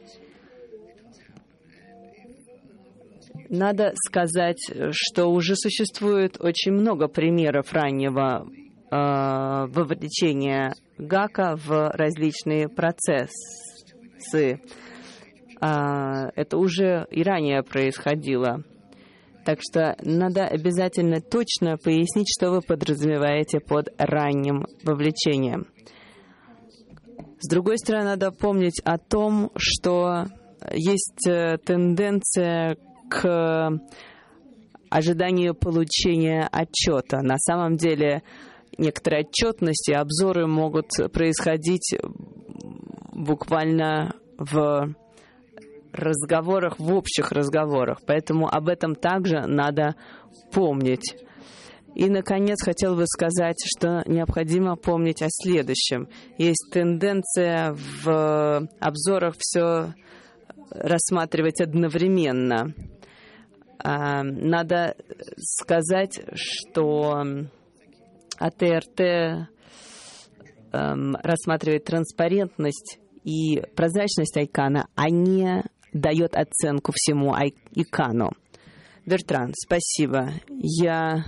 Надо сказать, что уже существует очень много примеров раннего э, вовлечения ГАКа в различные процессы. А, это уже и ранее происходило. Так что надо обязательно точно пояснить, что вы подразумеваете под ранним вовлечением. С другой стороны, надо помнить о том, что есть тенденция к ожиданию получения отчета. На самом деле, некоторые отчетности, обзоры могут происходить буквально в разговорах, в общих разговорах. Поэтому об этом также надо помнить. И, наконец, хотел бы сказать, что необходимо помнить о следующем. Есть тенденция в обзорах все рассматривать одновременно. Надо сказать, что А Т Р Т рассматривает транспарентность и прозрачность Айкана, а не дает оценку всему Айкану. Бертран, спасибо. Я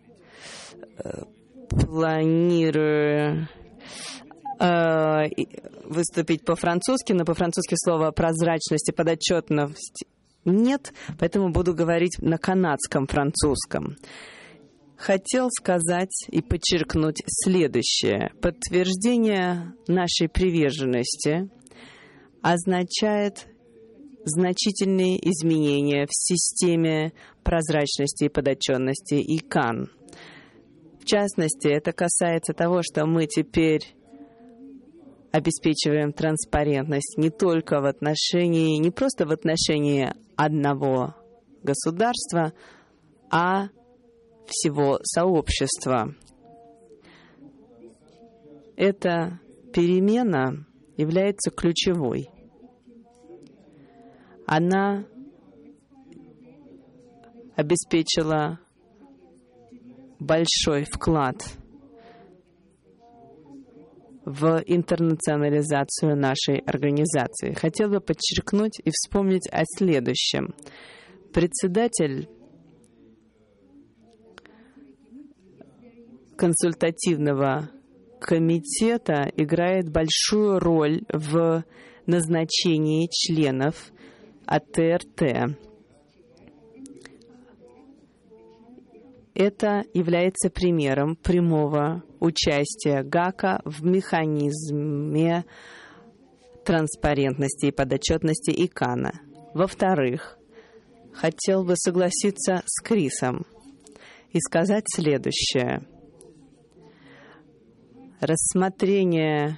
планирую э, выступить по-французски, но по-французски слово «прозрачность» и «подотчетность» нет, поэтому буду говорить на канадском французском. Хотел сказать и подчеркнуть следующее. Подтверждение нашей приверженности означает значительные изменения в системе прозрачности и подотчетности ИКАН. В частности, это касается того, что мы теперь обеспечиваем транспарентность не только в отношении, не просто в отношении одного государства, а всего сообщества. Эта перемена является ключевой. Она обеспечила большой вклад в интернационализацию нашей организации. Хотел бы подчеркнуть и вспомнить о следующем. Председатель консультативного комитета играет большую роль в назначении членов А Т Р Т. Это является примером прямого участия ГАКа в механизме транспарентности и подотчетности ИКАНа. Во-вторых, хотел бы согласиться с Крисом и сказать следующее. Рассмотрение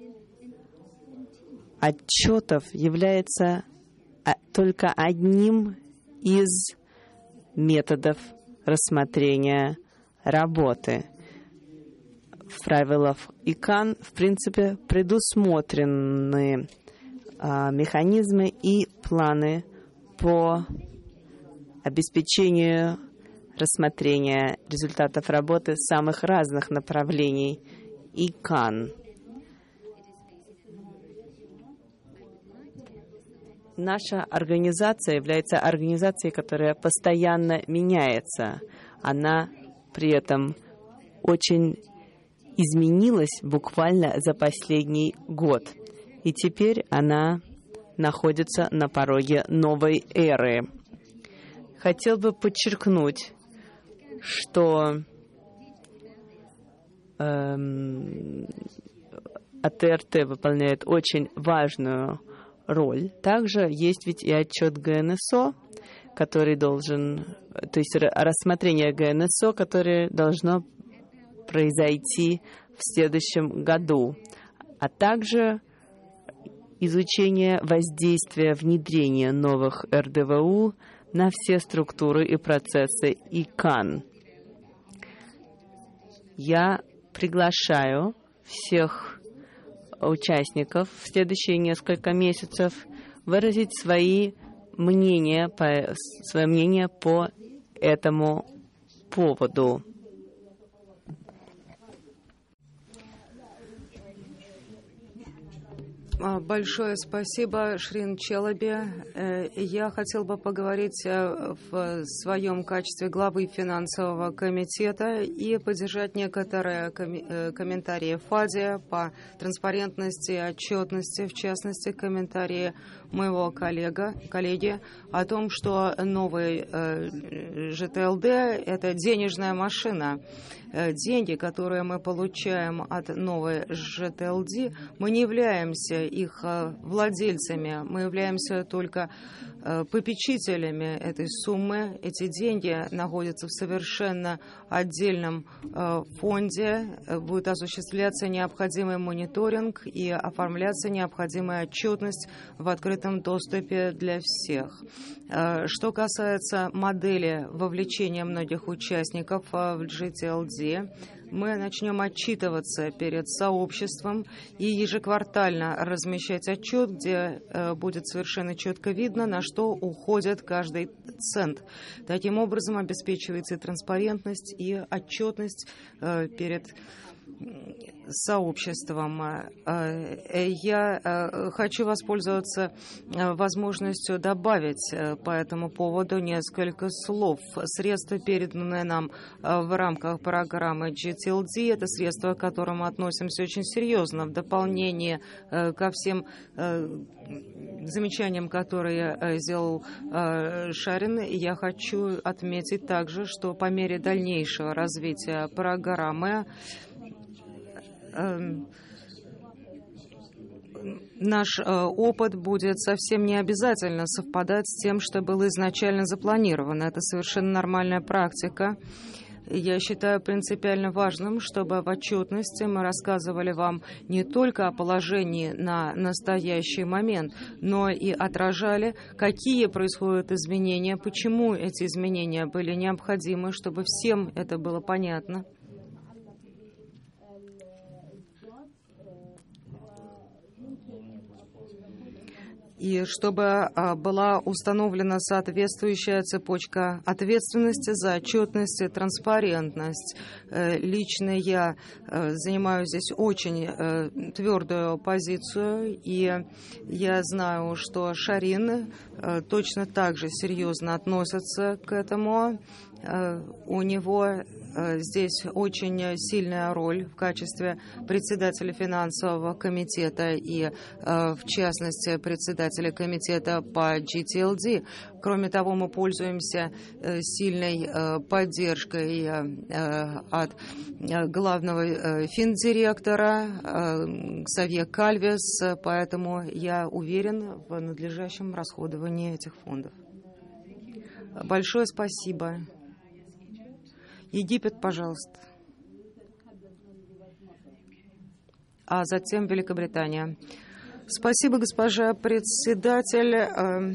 отчетов является только одним из методов рассмотрения работы. В правилах ИКАН, в принципе, предусмотрены а, механизмы и планы по обеспечению рассмотрения результатов работы самых разных направлений ИКАН. Наша организация является организацией, которая постоянно меняется. Она при этом очень изменилась буквально за последний год. И теперь она находится на пороге новой эры. Хотел бы подчеркнуть, что эм, А Т Р Т выполняет очень важную роль. Также есть ведь и отчет Г Н С О, который должен, то есть рассмотрение Г Н С О, которое должно произойти в следующем году, а также изучение воздействия внедрения новых Р Д В У на все структуры и процессы ИКАН. Я приглашаю всех участников в следующие несколько месяцев выразить свои мнения, по, свое мнение по этому поводу.
Большое спасибо, Шрин Челаби. Я хотел бы поговорить в своем качестве главы финансового комитета и поддержать некоторые комментарии ФАДе по транспарентности и отчетности, в частности, комментарии моего коллега, коллеги о том, что новый Ж Т Л Д – это денежная машина. Деньги, которые мы получаем от новой Ж Т Л Д, мы не являемся их владельцами, мы являемся только попечителями этой суммы. Эти деньги находятся в совершенно отдельном фонде, будет осуществляться необходимый мониторинг и оформляться необходимая отчетность в открытом доступе для всех. Что касается модели вовлечения многих участников в Ж Т Л Д, мы начнем отчитываться перед сообществом и ежеквартально размещать отчет, где э, будет совершенно четко видно, на что уходит каждый цент. Таким образом обеспечивается и транспарентность, и отчетность э, перед сообществом. Я хочу воспользоваться возможностью добавить по этому поводу несколько слов. Средства, переданные нам в рамках программы G T L D, это средства, к которым мы относимся очень серьезно. В дополнение ко всем замечаниям, которые сделал Шарин, я хочу отметить также, что по мере дальнейшего развития программы наш опыт будет совсем не обязательно совпадать с тем, что было изначально запланировано. Это совершенно нормальная практика. Я считаю принципиально важным, чтобы в отчетности мы рассказывали вам не только о положении на настоящий момент, но и отражали, какие происходят изменения, почему эти изменения были необходимы, чтобы всем это было понятно. И и чтобы была установлена соответствующая цепочка ответственности за отчетность и транспарентность. Лично я занимаю здесь очень твердую позицию, и я знаю, что Шарин точно так же серьезно относится к этому. У него здесь очень сильная роль в качестве председателя финансового комитета и, в частности, председателя комитета по джи ти эл ди. Кроме того, мы пользуемся сильной поддержкой от главного финдиректора Ксавье Кальвес, поэтому я уверен в надлежащем расходовании этих фондов. Большое спасибо. Египет, пожалуйста. А затем Великобритания. Спасибо, госпожа председатель.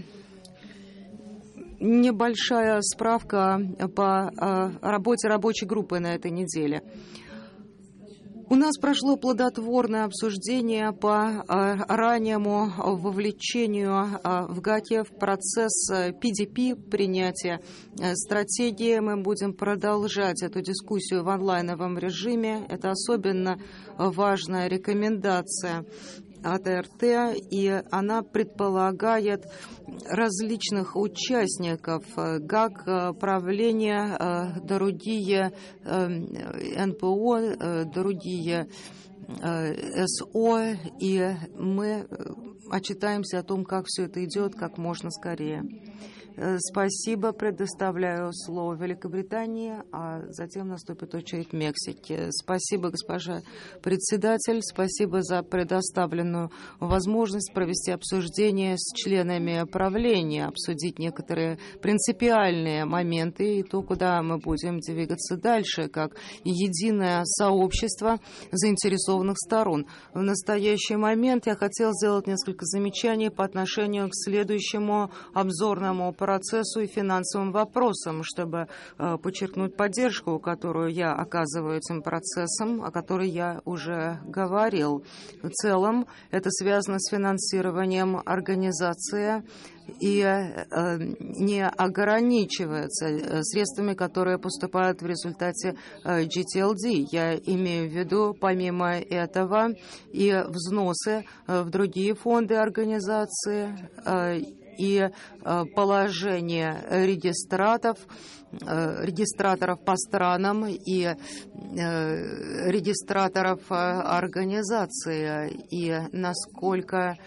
Небольшая справка по работе рабочей группы на этой неделе. У нас прошло плодотворное обсуждение по раннему вовлечению в ГАКе в процесс пи ди пи, принятия стратегии. Мы будем продолжать эту дискуссию в онлайновом режиме. Это особенно важная рекомендация от эр тэ, и она предполагает различных участников ГАК, правления, другие эн пэ о, другие эс о, и мы отчитаемся о том, как все это идет, как можно скорее. Спасибо. Предоставляю слово Великобритании, а затем наступит очередь Мексики. Спасибо, госпожа председатель. Спасибо за предоставленную возможность провести обсуждение с членами правления, обсудить некоторые принципиальные моменты и то, куда мы будем двигаться дальше, как единое сообщество заинтересованных сторон. В настоящий момент я хотел сделать несколько замечаний по отношению к следующему обзорному процессу. процессу и финансовым вопросам, чтобы э, подчеркнуть поддержку, которую я оказываю этим процессам, о которой я уже говорил. В целом, это связано с финансированием организации и э, не ограничивается средствами, которые поступают в результате э, джи ти эл ди. Я имею в виду, помимо этого, и взносы э, в другие фонды организации, э, и положение регистраторов, регистраторов по странам и регистраторов организации, и насколько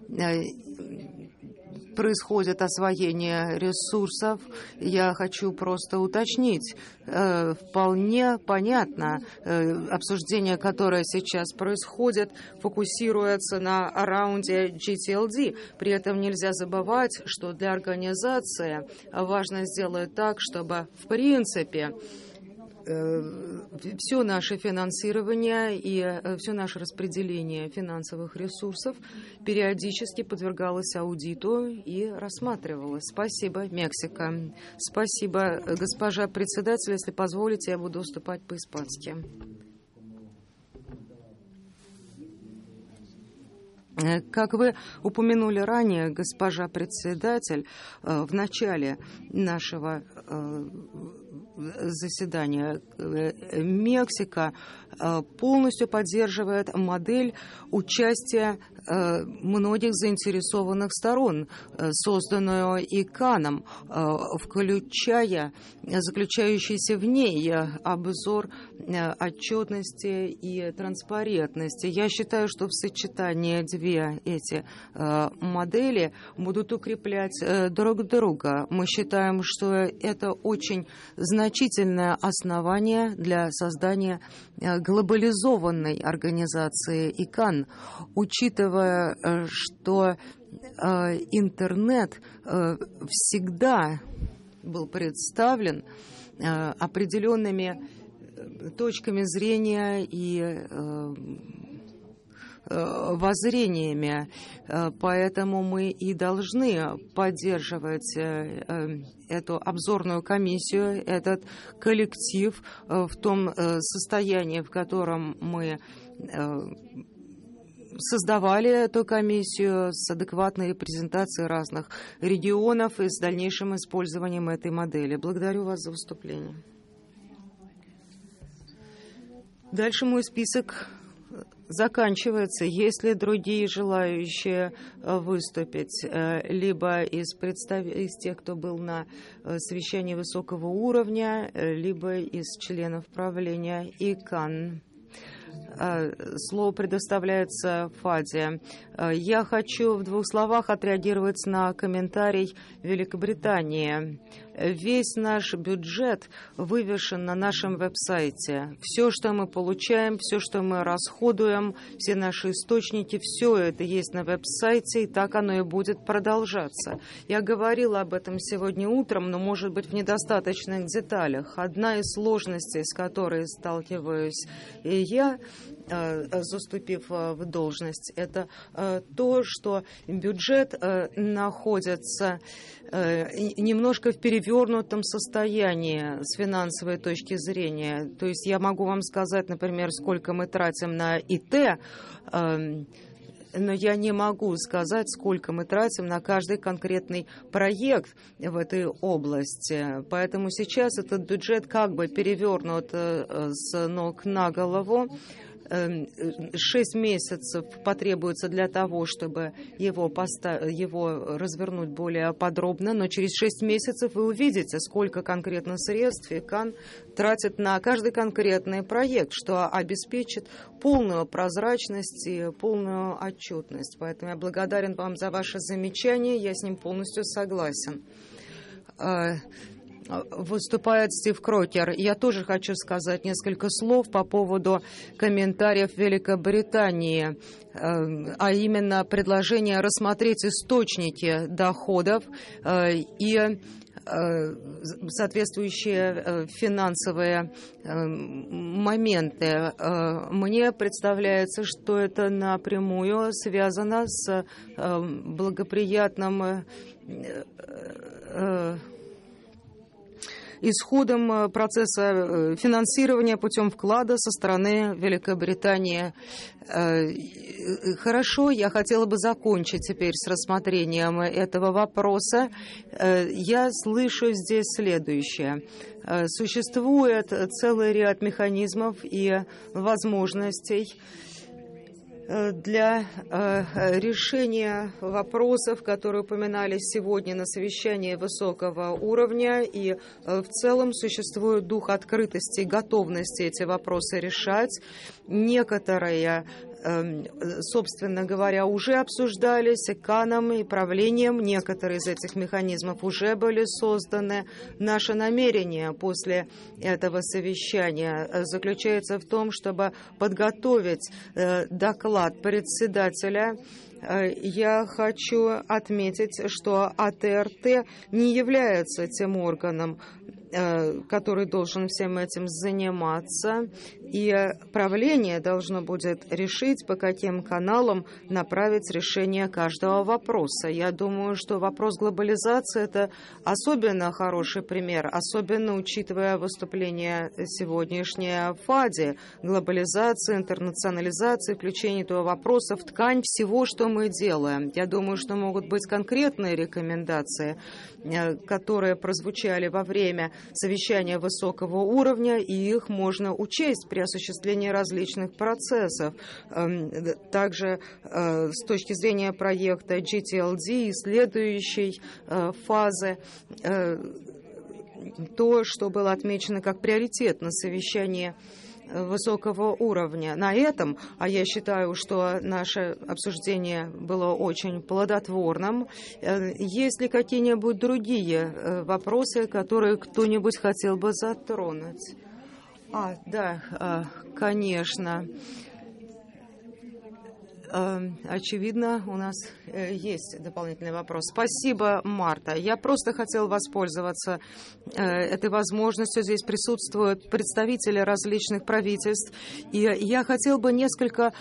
происходит освоение ресурсов, я хочу просто уточнить. Э, вполне понятно, э, обсуждение, которое сейчас происходит, фокусируется на раунде джи ти эл ди. При этом нельзя забывать, что для организации важно сделать так, чтобы в принципе все наше финансирование и все наше распределение финансовых ресурсов периодически подвергалось аудиту и рассматривалось. Спасибо, Мексика. Спасибо, госпожа председатель. Если позволите, я буду выступать по-испански. Как вы упомянули ранее, госпожа председатель, в начале нашего заседания, Мексика полностью поддерживает модель участия многих заинтересованных сторон, созданную ИКАНом, включая заключающийся в ней обзор отчетности и транспарентности. Я считаю, что в сочетании две эти модели будут укреплять друг друга. Мы считаем, что это очень значительное основание для создания глобализованной организации ИКАН, учитывая, что интернет всегда был представлен определенными точками зрения и воззрениями, поэтому мы и должны поддерживать эту обзорную комиссию, этот коллектив в том состоянии, в котором мы создавали эту комиссию с адекватной презентацией разных регионов и с дальнейшим использованием этой модели. Благодарю вас за выступление. Дальше мой список заканчивается. Есть ли другие желающие выступить, либо из, представ... из тех, кто был на совещании высокого уровня, либо из членов правления ИКАН? Слово предоставляется Фаде. Я хочу в двух словах отреагировать на комментарий Великобритании. Весь наш бюджет вывешен на нашем веб-сайте. Все, что мы получаем, все, что мы расходуем, все наши источники, все это есть на веб-сайте, и так оно и будет продолжаться. Я говорила об этом сегодня утром, но, может быть, в недостаточных деталях. Одна из сложностей, с которой сталкиваюсь и я, заступив в должность, это то, что бюджет находится немножко в перевернутом состоянии с финансовой точки зрения. То есть я могу вам сказать, например, сколько мы тратим на ИТ, но я не могу сказать, сколько мы тратим на каждый конкретный проект в этой области. Поэтому сейчас этот бюджет как бы перевернут с ног на голову. Шесть месяцев потребуется для того, чтобы его, постав... его развернуть более подробно, но через шесть месяцев вы увидите, сколько конкретно средств ИКАН тратит на каждый конкретный проект, что обеспечит полную прозрачность и полную отчетность. Поэтому я благодарен вам за ваше замечание, я с ним полностью согласен. Выступает Стив Крокер. Я тоже хочу сказать несколько слов по поводу комментариев Великобритании, а именно предложение рассмотреть источники доходов и соответствующие финансовые моменты. Мне представляется, что это напрямую связано с благоприятным исходом процесса финансирования путем вклада со стороны Великобритании. Хорошо, я хотела бы закончить теперь с рассмотрением этого вопроса. Я слышу здесь следующее. Существует целый ряд механизмов и возможностей для решения вопросов, которые упоминались сегодня на совещании высокого уровня, и в целом существует дух открытости и готовности эти вопросы решать. Некоторые, собственно говоря, уже обсуждались ИКАНом и правлением. Некоторые из этих механизмов уже были созданы. Наше намерение после этого совещания заключается в том, чтобы подготовить доклад председателя. Я хочу отметить, что АТРТ не является тем органом, который должен всем этим заниматься, и правление должно будет решить, по каким каналам направить решение каждого вопроса. Я думаю, что вопрос глобализации – это особенно хороший пример, особенно учитывая выступление сегодняшнее ФАДе. Глобализация, интернационализация, включение этого вопроса в ткань всего, что мы делаем. Я думаю, что могут быть конкретные рекомендации, которые прозвучали во время совещания высокого уровня, и их можно учесть при осуществлении различных процессов. Также с точки зрения проекта джи ти эл ди и следующей фазы, то, что было отмечено как приоритет на совещании высокого уровня. На этом, а я считаю, что наше обсуждение было очень плодотворным, есть ли какие-нибудь другие вопросы, которые кто-нибудь хотел бы затронуть? А, да, конечно. Очевидно, у нас есть дополнительный вопрос. Спасибо, Марта. Я просто хотел воспользоваться этой возможностью. Здесь присутствуют представители различных правительств. И я хотел бы несколько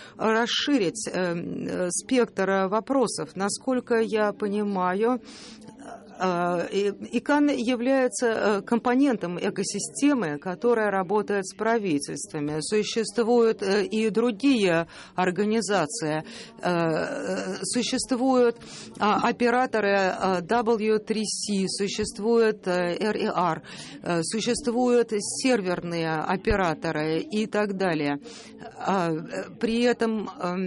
расширить спектр вопросов. Насколько я понимаю, ИКАН является компонентом экосистемы, которая работает с правительствами. Существуют и другие организации. Существуют операторы дабл ю три си, существует эр и ар, существуют серверные операторы и так далее. При этом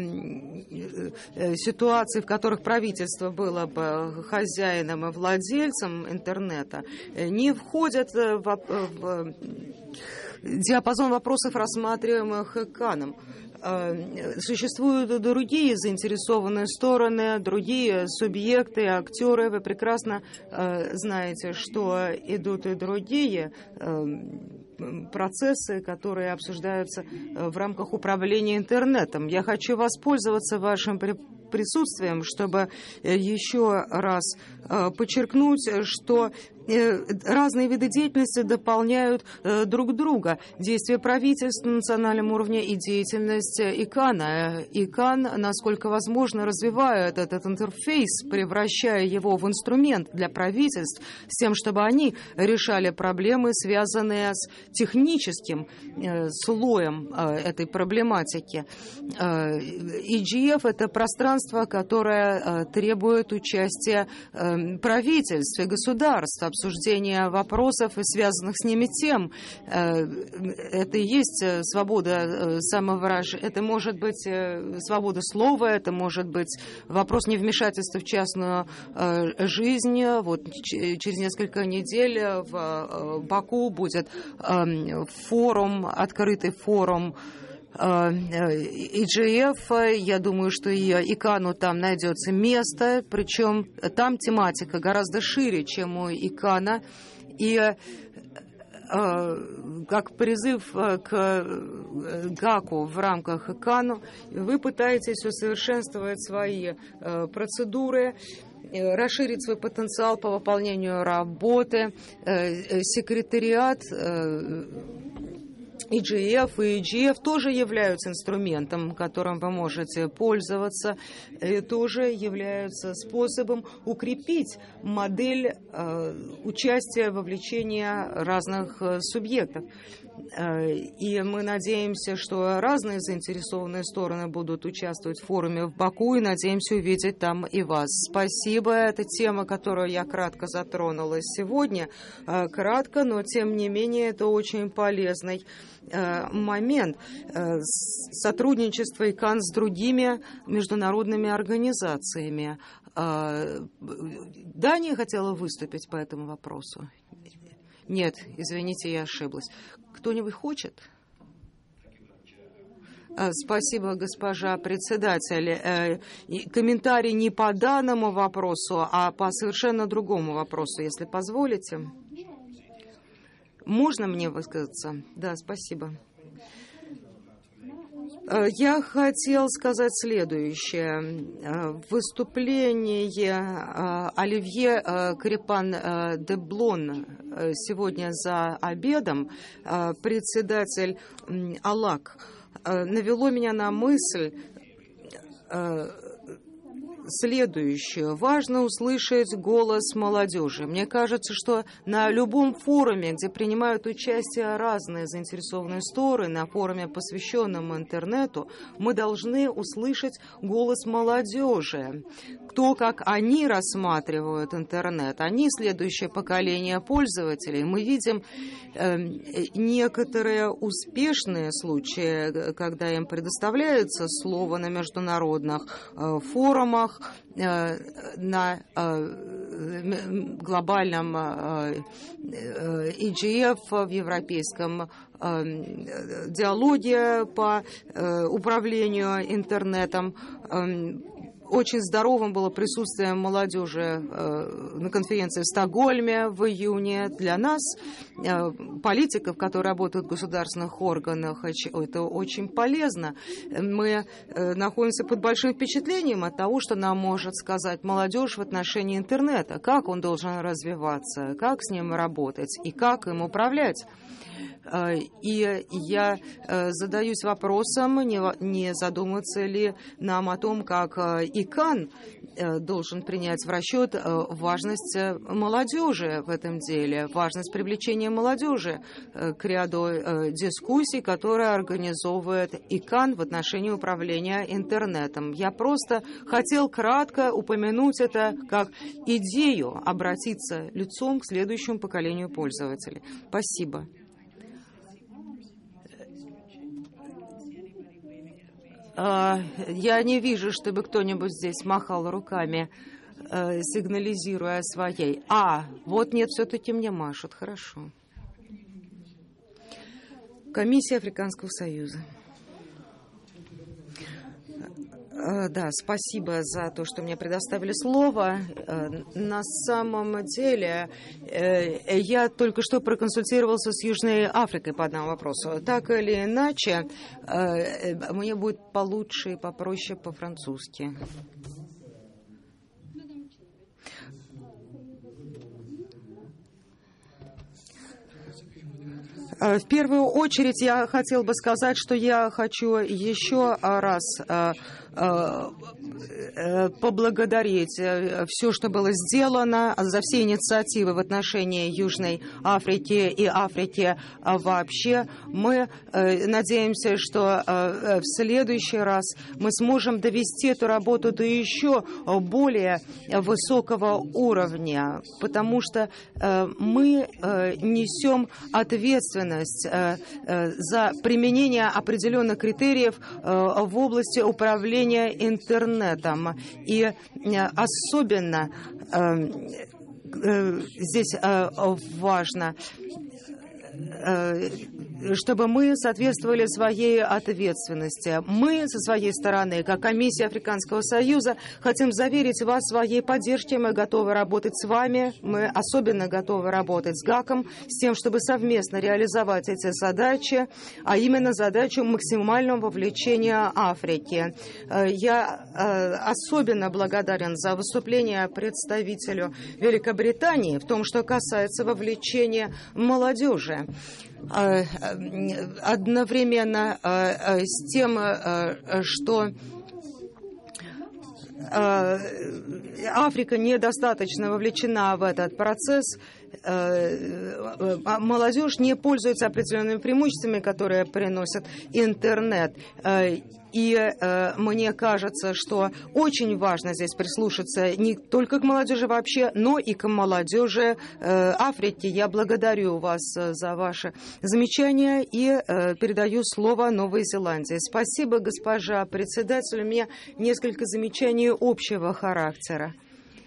ситуации, в которых правительство было бы хозяином и владельцем интернета, не входят в, в диапазон вопросов, рассматриваемых ИКАНом. Существуют другие заинтересованные стороны, другие субъекты, актеры. Вы прекрасно знаете, что идут и другие процессы, которые обсуждаются в рамках управления интернетом. Я хочу воспользоваться вашим присутствием, чтобы еще раз подчеркнуть, что разные виды деятельности дополняют друг друга. Действия правительства на национальном уровне и деятельность ИКАНа. ИКАН, насколько возможно, развивает этот интерфейс, превращая его в инструмент для правительств, с тем, чтобы они решали проблемы, связанные с техническим слоем этой проблематики. и джи эф – это пространство, которое требует участия правительств и государств, обсуждения вопросов и связанных с ними тем. Это и есть свобода самовыражения. Это может быть свобода слова, это может быть вопрос невмешательства в частную жизнь. Вот через несколько недель в Баку будет форум, открытый форум и джи эф. Я думаю, что и ИКАНу там найдется место, причем там тематика гораздо шире, чем у ИКАНа. И как призыв к ГАКу в рамках ИКАНу, вы пытаетесь усовершенствовать свои процедуры, расширить свой потенциал по выполнению работы. Секретариат и джи эф и и джи эф тоже являются инструментом, которым вы можете пользоваться, и тоже являются способом укрепить модель э, участия, вовлечения разных э, субъектов. И мы надеемся, что разные заинтересованные стороны будут участвовать в форуме в Баку, и надеемся увидеть там и вас. Спасибо. Это тема, которую я кратко затронула сегодня. Кратко, но тем не менее это очень полезный момент. Сотрудничество ИКАН с другими международными организациями. Дания хотела выступить по этому вопросу? Нет, извините, я ошиблась. Кто-нибудь хочет? Спасибо, госпожа председатель. Комментарий не по данному вопросу, а по совершенно другому вопросу, если позволите. Можно мне высказаться? Да, спасибо. Я хотел сказать следующее. Выступление Оливье Крепан-де-Блон сегодня за обедом, председатель АЛАК, навело меня на мысль следующее. Важно услышать голос молодежи. Мне кажется, что на любом форуме, где принимают участие разные заинтересованные стороны, на форуме, посвященном интернету, мы должны услышать голос молодежи. То, как они рассматривают интернет. Они следующее поколение пользователей. Мы видим э, некоторые успешные случаи, когда им предоставляется слово на международных э, форумах, э, на э, глобальном э, и джи эф, в европейском э, диалоге по э, управлению интернетом. Э, Очень здоровым было присутствие молодежи э, на конференции в Стокгольме в июне. Для нас, э, политиков, которые работают в государственных органах, это очень полезно. Мы э, находимся под большим впечатлением от того, что нам может сказать молодежь в отношении интернета, как он должен развиваться, как с ним работать и как им управлять. И я задаюсь вопросом, не задуматься ли нам о том, как ИКАН должен принять в расчет важность молодежи в этом деле, важность привлечения молодежи к ряду дискуссий, которые организовывает ИКАН в отношении управления интернетом. Я просто хотел кратко упомянуть это как идею обратиться лицом к следующему поколению пользователей. Спасибо. Я не вижу, чтобы кто-нибудь здесь махал руками, сигнализируя о своей. А, вот нет, все-таки мне машут. Хорошо. Комиссия Африканского Союза. Да, спасибо за то, что мне предоставили слово. На самом деле, я только что проконсультировался с Южной Африкой по одному вопросу. Так или иначе, мне будет получше и попроще по-французски. В первую очередь я хотел бы сказать, что я хочу еще раз поблагодарить все, что было сделано, за все инициативы в отношении Южной Африки и Африки вообще. Мы надеемся, что в следующий раз мы сможем довести эту работу до еще более высокого уровня, потому что мы несем ответственность за применение определенных критериев в области управления интернетом. И особенно здесь важно, чтобы мы соответствовали своей ответственности. Мы, со своей стороны, как Комиссия Африканского Союза, хотим заверить вас в своей поддержке. Мы готовы работать с вами. Мы особенно готовы работать с ГАКом, с тем, чтобы совместно реализовать эти задачи, а именно задачу максимального вовлечения Африки. Я особенно благодарен за выступление представителю Великобритании в том, что касается вовлечения молодежи. Одновременно с тем, что Африка недостаточно вовлечена в этот процесс, молодежь не пользуется определенными преимуществами, которые приносит интернет. И э, мне кажется, что очень важно здесь прислушаться не только к молодежи вообще, но и к молодежи э, Африки. Я благодарю вас за ваши замечания и э, передаю слово Новой Зеландии. Спасибо, госпожа председатель. У меня несколько замечаний общего характера.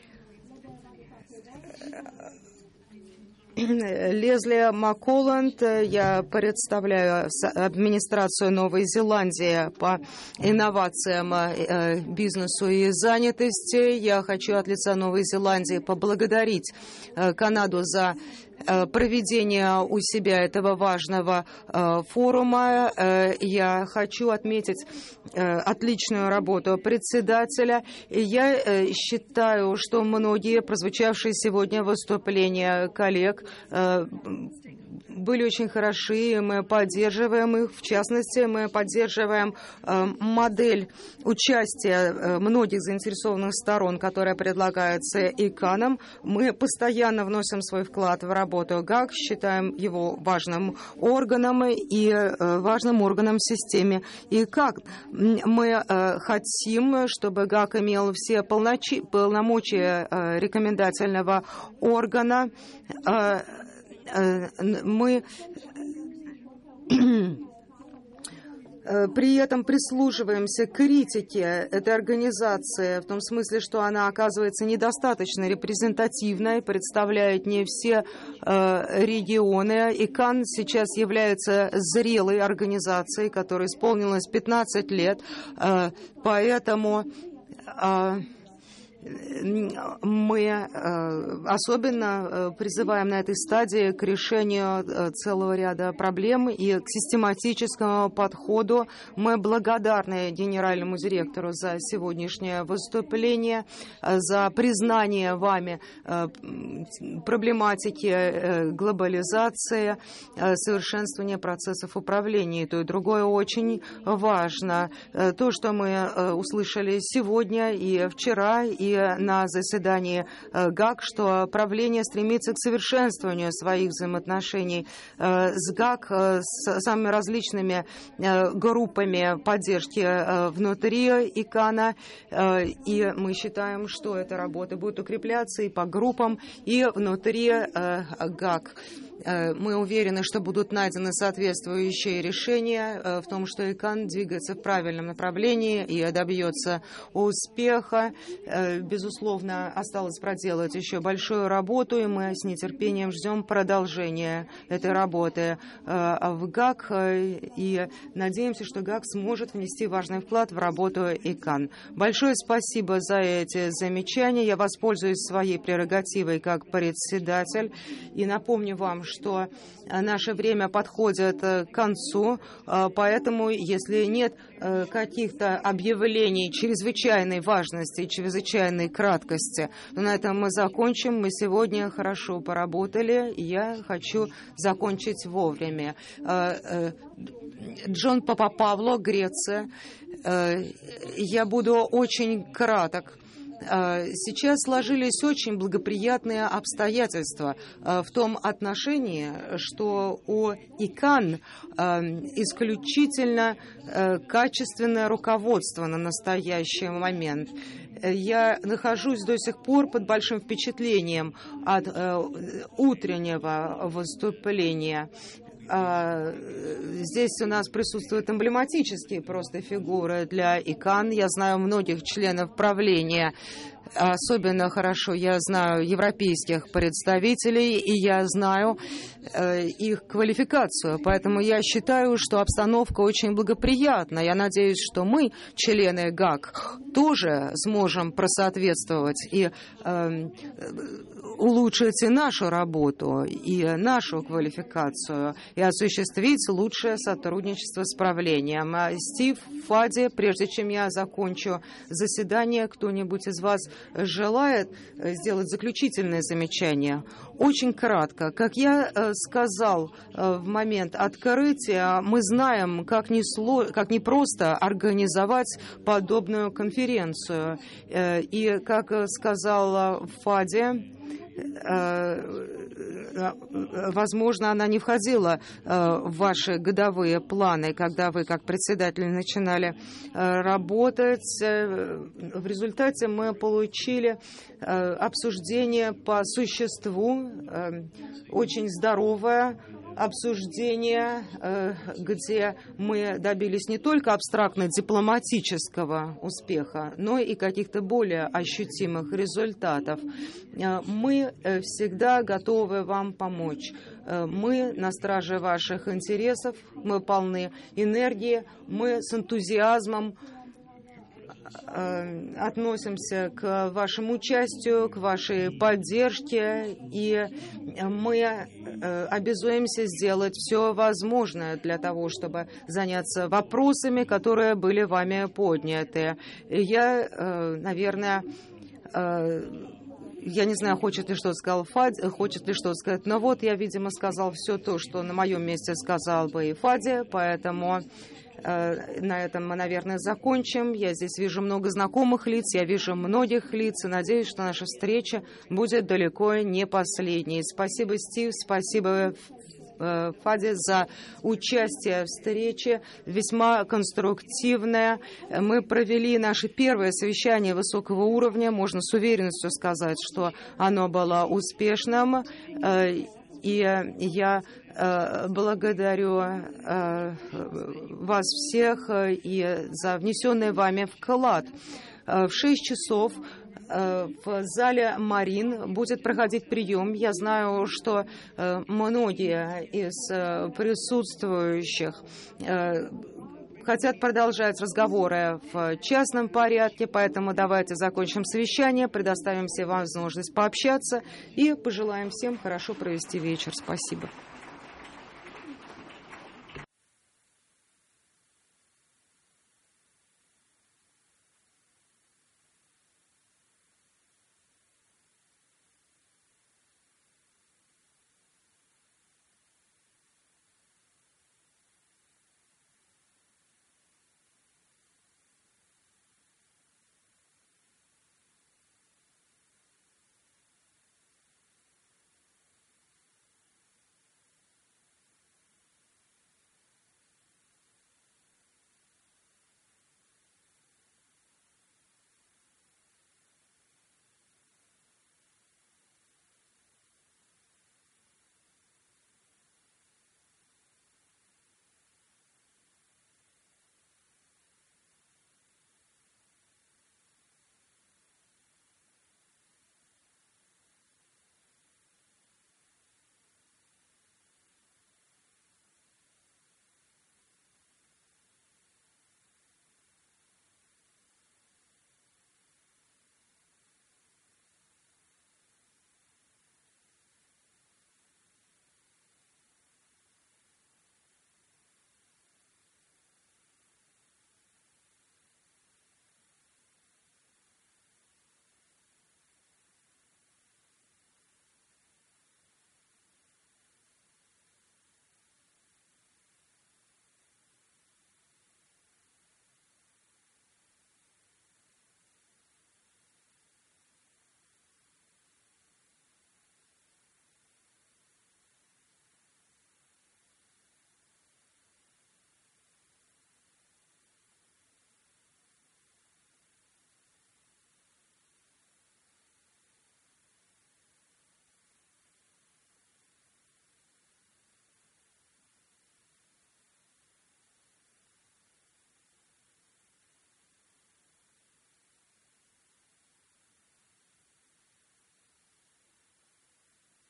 Лезли Макколланд, я представляю администрацию Новой Зеландии по инновациям, бизнесу и занятости. Я хочу от лица Новой Зеландии поблагодарить Канаду за проведение у себя этого важного форума. Я хочу отметить отличную работу председателя. Я считаю, что многие прозвучавшие сегодня выступления коллег были очень хороши, и мы поддерживаем их. В частности, мы поддерживаем э, модель участия э, многих заинтересованных сторон, которая предлагается ИКАНом. Мы постоянно вносим свой вклад в работу ГАК, считаем его важным органом и э, важным органом в системе ИКАН. Мы э, хотим, чтобы ГАК имел все полночи, полномочия э, рекомендательного органа. Э, Мы при этом прислушиваемся к критике этой организации, в том смысле, что она оказывается недостаточно репрезентативной, представляет не все э, регионы. ИКАН сейчас является зрелой организацией, которой исполнилось пятнадцать лет, э, поэтому... Э, Мы особенно призываем на этой стадии к решению целого ряда проблем и к систематическому подходу. Мы благодарны генеральному директору за сегодняшнее выступление, за признание вами проблематики глобализации, совершенствования процессов управления. И то и другое очень важно. То, что мы услышали сегодня и вчера, и на заседании ГАК, что правление стремится к совершенствованию своих взаимоотношений с ГАК, с самыми различными группами поддержки внутри ИКАНа. И мы считаем, что эта работа будет укрепляться и по группам, и внутри ГАК. Мы уверены, что будут найдены соответствующие решения в том, что ИКАН двигается в правильном направлении и добьется успеха. Безусловно, осталось проделать еще большую работу, и мы с нетерпением ждем продолжения этой работы в ГАК и надеемся, что ГАК сможет внести важный вклад в работу ИКАН. Большое спасибо за эти замечания. Я воспользуюсь своей прерогативой как председатель и напомню вам, что наше время подходит к концу, поэтому, если нет каких-то объявлений чрезвычайной важности и чрезвычайной краткости, то на этом мы закончим. Мы сегодня хорошо поработали, и я хочу закончить вовремя. Джон Папапавло, Греция. Я буду очень краток. Сейчас сложились очень благоприятные обстоятельства в том отношении, что у ИКАН исключительно качественное руководство на настоящий момент. Я нахожусь до сих пор под большим впечатлением от утреннего выступления. Здесь у нас присутствуют эмблематические просто фигуры для ИКАН. Я знаю многих членов правления. Особенно хорошо я знаю европейских представителей, и я знаю э, их квалификацию. Поэтому я считаю, что обстановка очень благоприятна. Я надеюсь, что мы, члены ГАК, тоже сможем просоответствовать и э, улучшить и нашу работу, и нашу квалификацию, и осуществить лучшее сотрудничество с правлением. Стив, Фади, прежде чем я закончу заседание, кто-нибудь из вас желает сделать заключительное замечание? Очень кратко. Как я сказал в момент открытия, мы знаем, как несло, как непросто организовать подобную конференцию. И, как сказал Фади, возможно, она не входила в ваши годовые планы, когда вы, как председатель, начинали работать. В результате мы получили обсуждение по существу, очень здоровое обсуждение, где мы добились не только абстрактно-дипломатического успеха, но и каких-то более ощутимых результатов. Мы всегда готовы вам помочь. Мы на страже ваших интересов, мы полны энергии, мы с энтузиазмом относимся к вашему участию, к вашей поддержке, и мы обязуемся сделать все возможное для того, чтобы заняться вопросами, которые были вами подняты. Я, наверное, я не знаю, хочет ли что-то сказал Фади, хочет ли что-то сказать, но вот я, видимо, сказал все то, что на моем месте сказал бы и Фади, поэтому на этом мы, наверное, закончим. Я здесь вижу много знакомых лиц, я вижу многих лиц, и надеюсь, что наша встреча будет далеко не последней. Спасибо, Стив, спасибо, Фади, за участие в встрече, весьма конструктивное. Мы провели наше первое совещание высокого уровня, можно с уверенностью сказать, что оно было успешным, и я благодарю вас всех и за внесенный вами вклад. В шесть часов в зале «Марин» будет проходить прием. Я знаю, что многие из присутствующих хотят продолжать разговоры в частном порядке, поэтому давайте закончим совещание, предоставим всем возможность пообщаться и пожелаем всем хорошо провести вечер. Спасибо.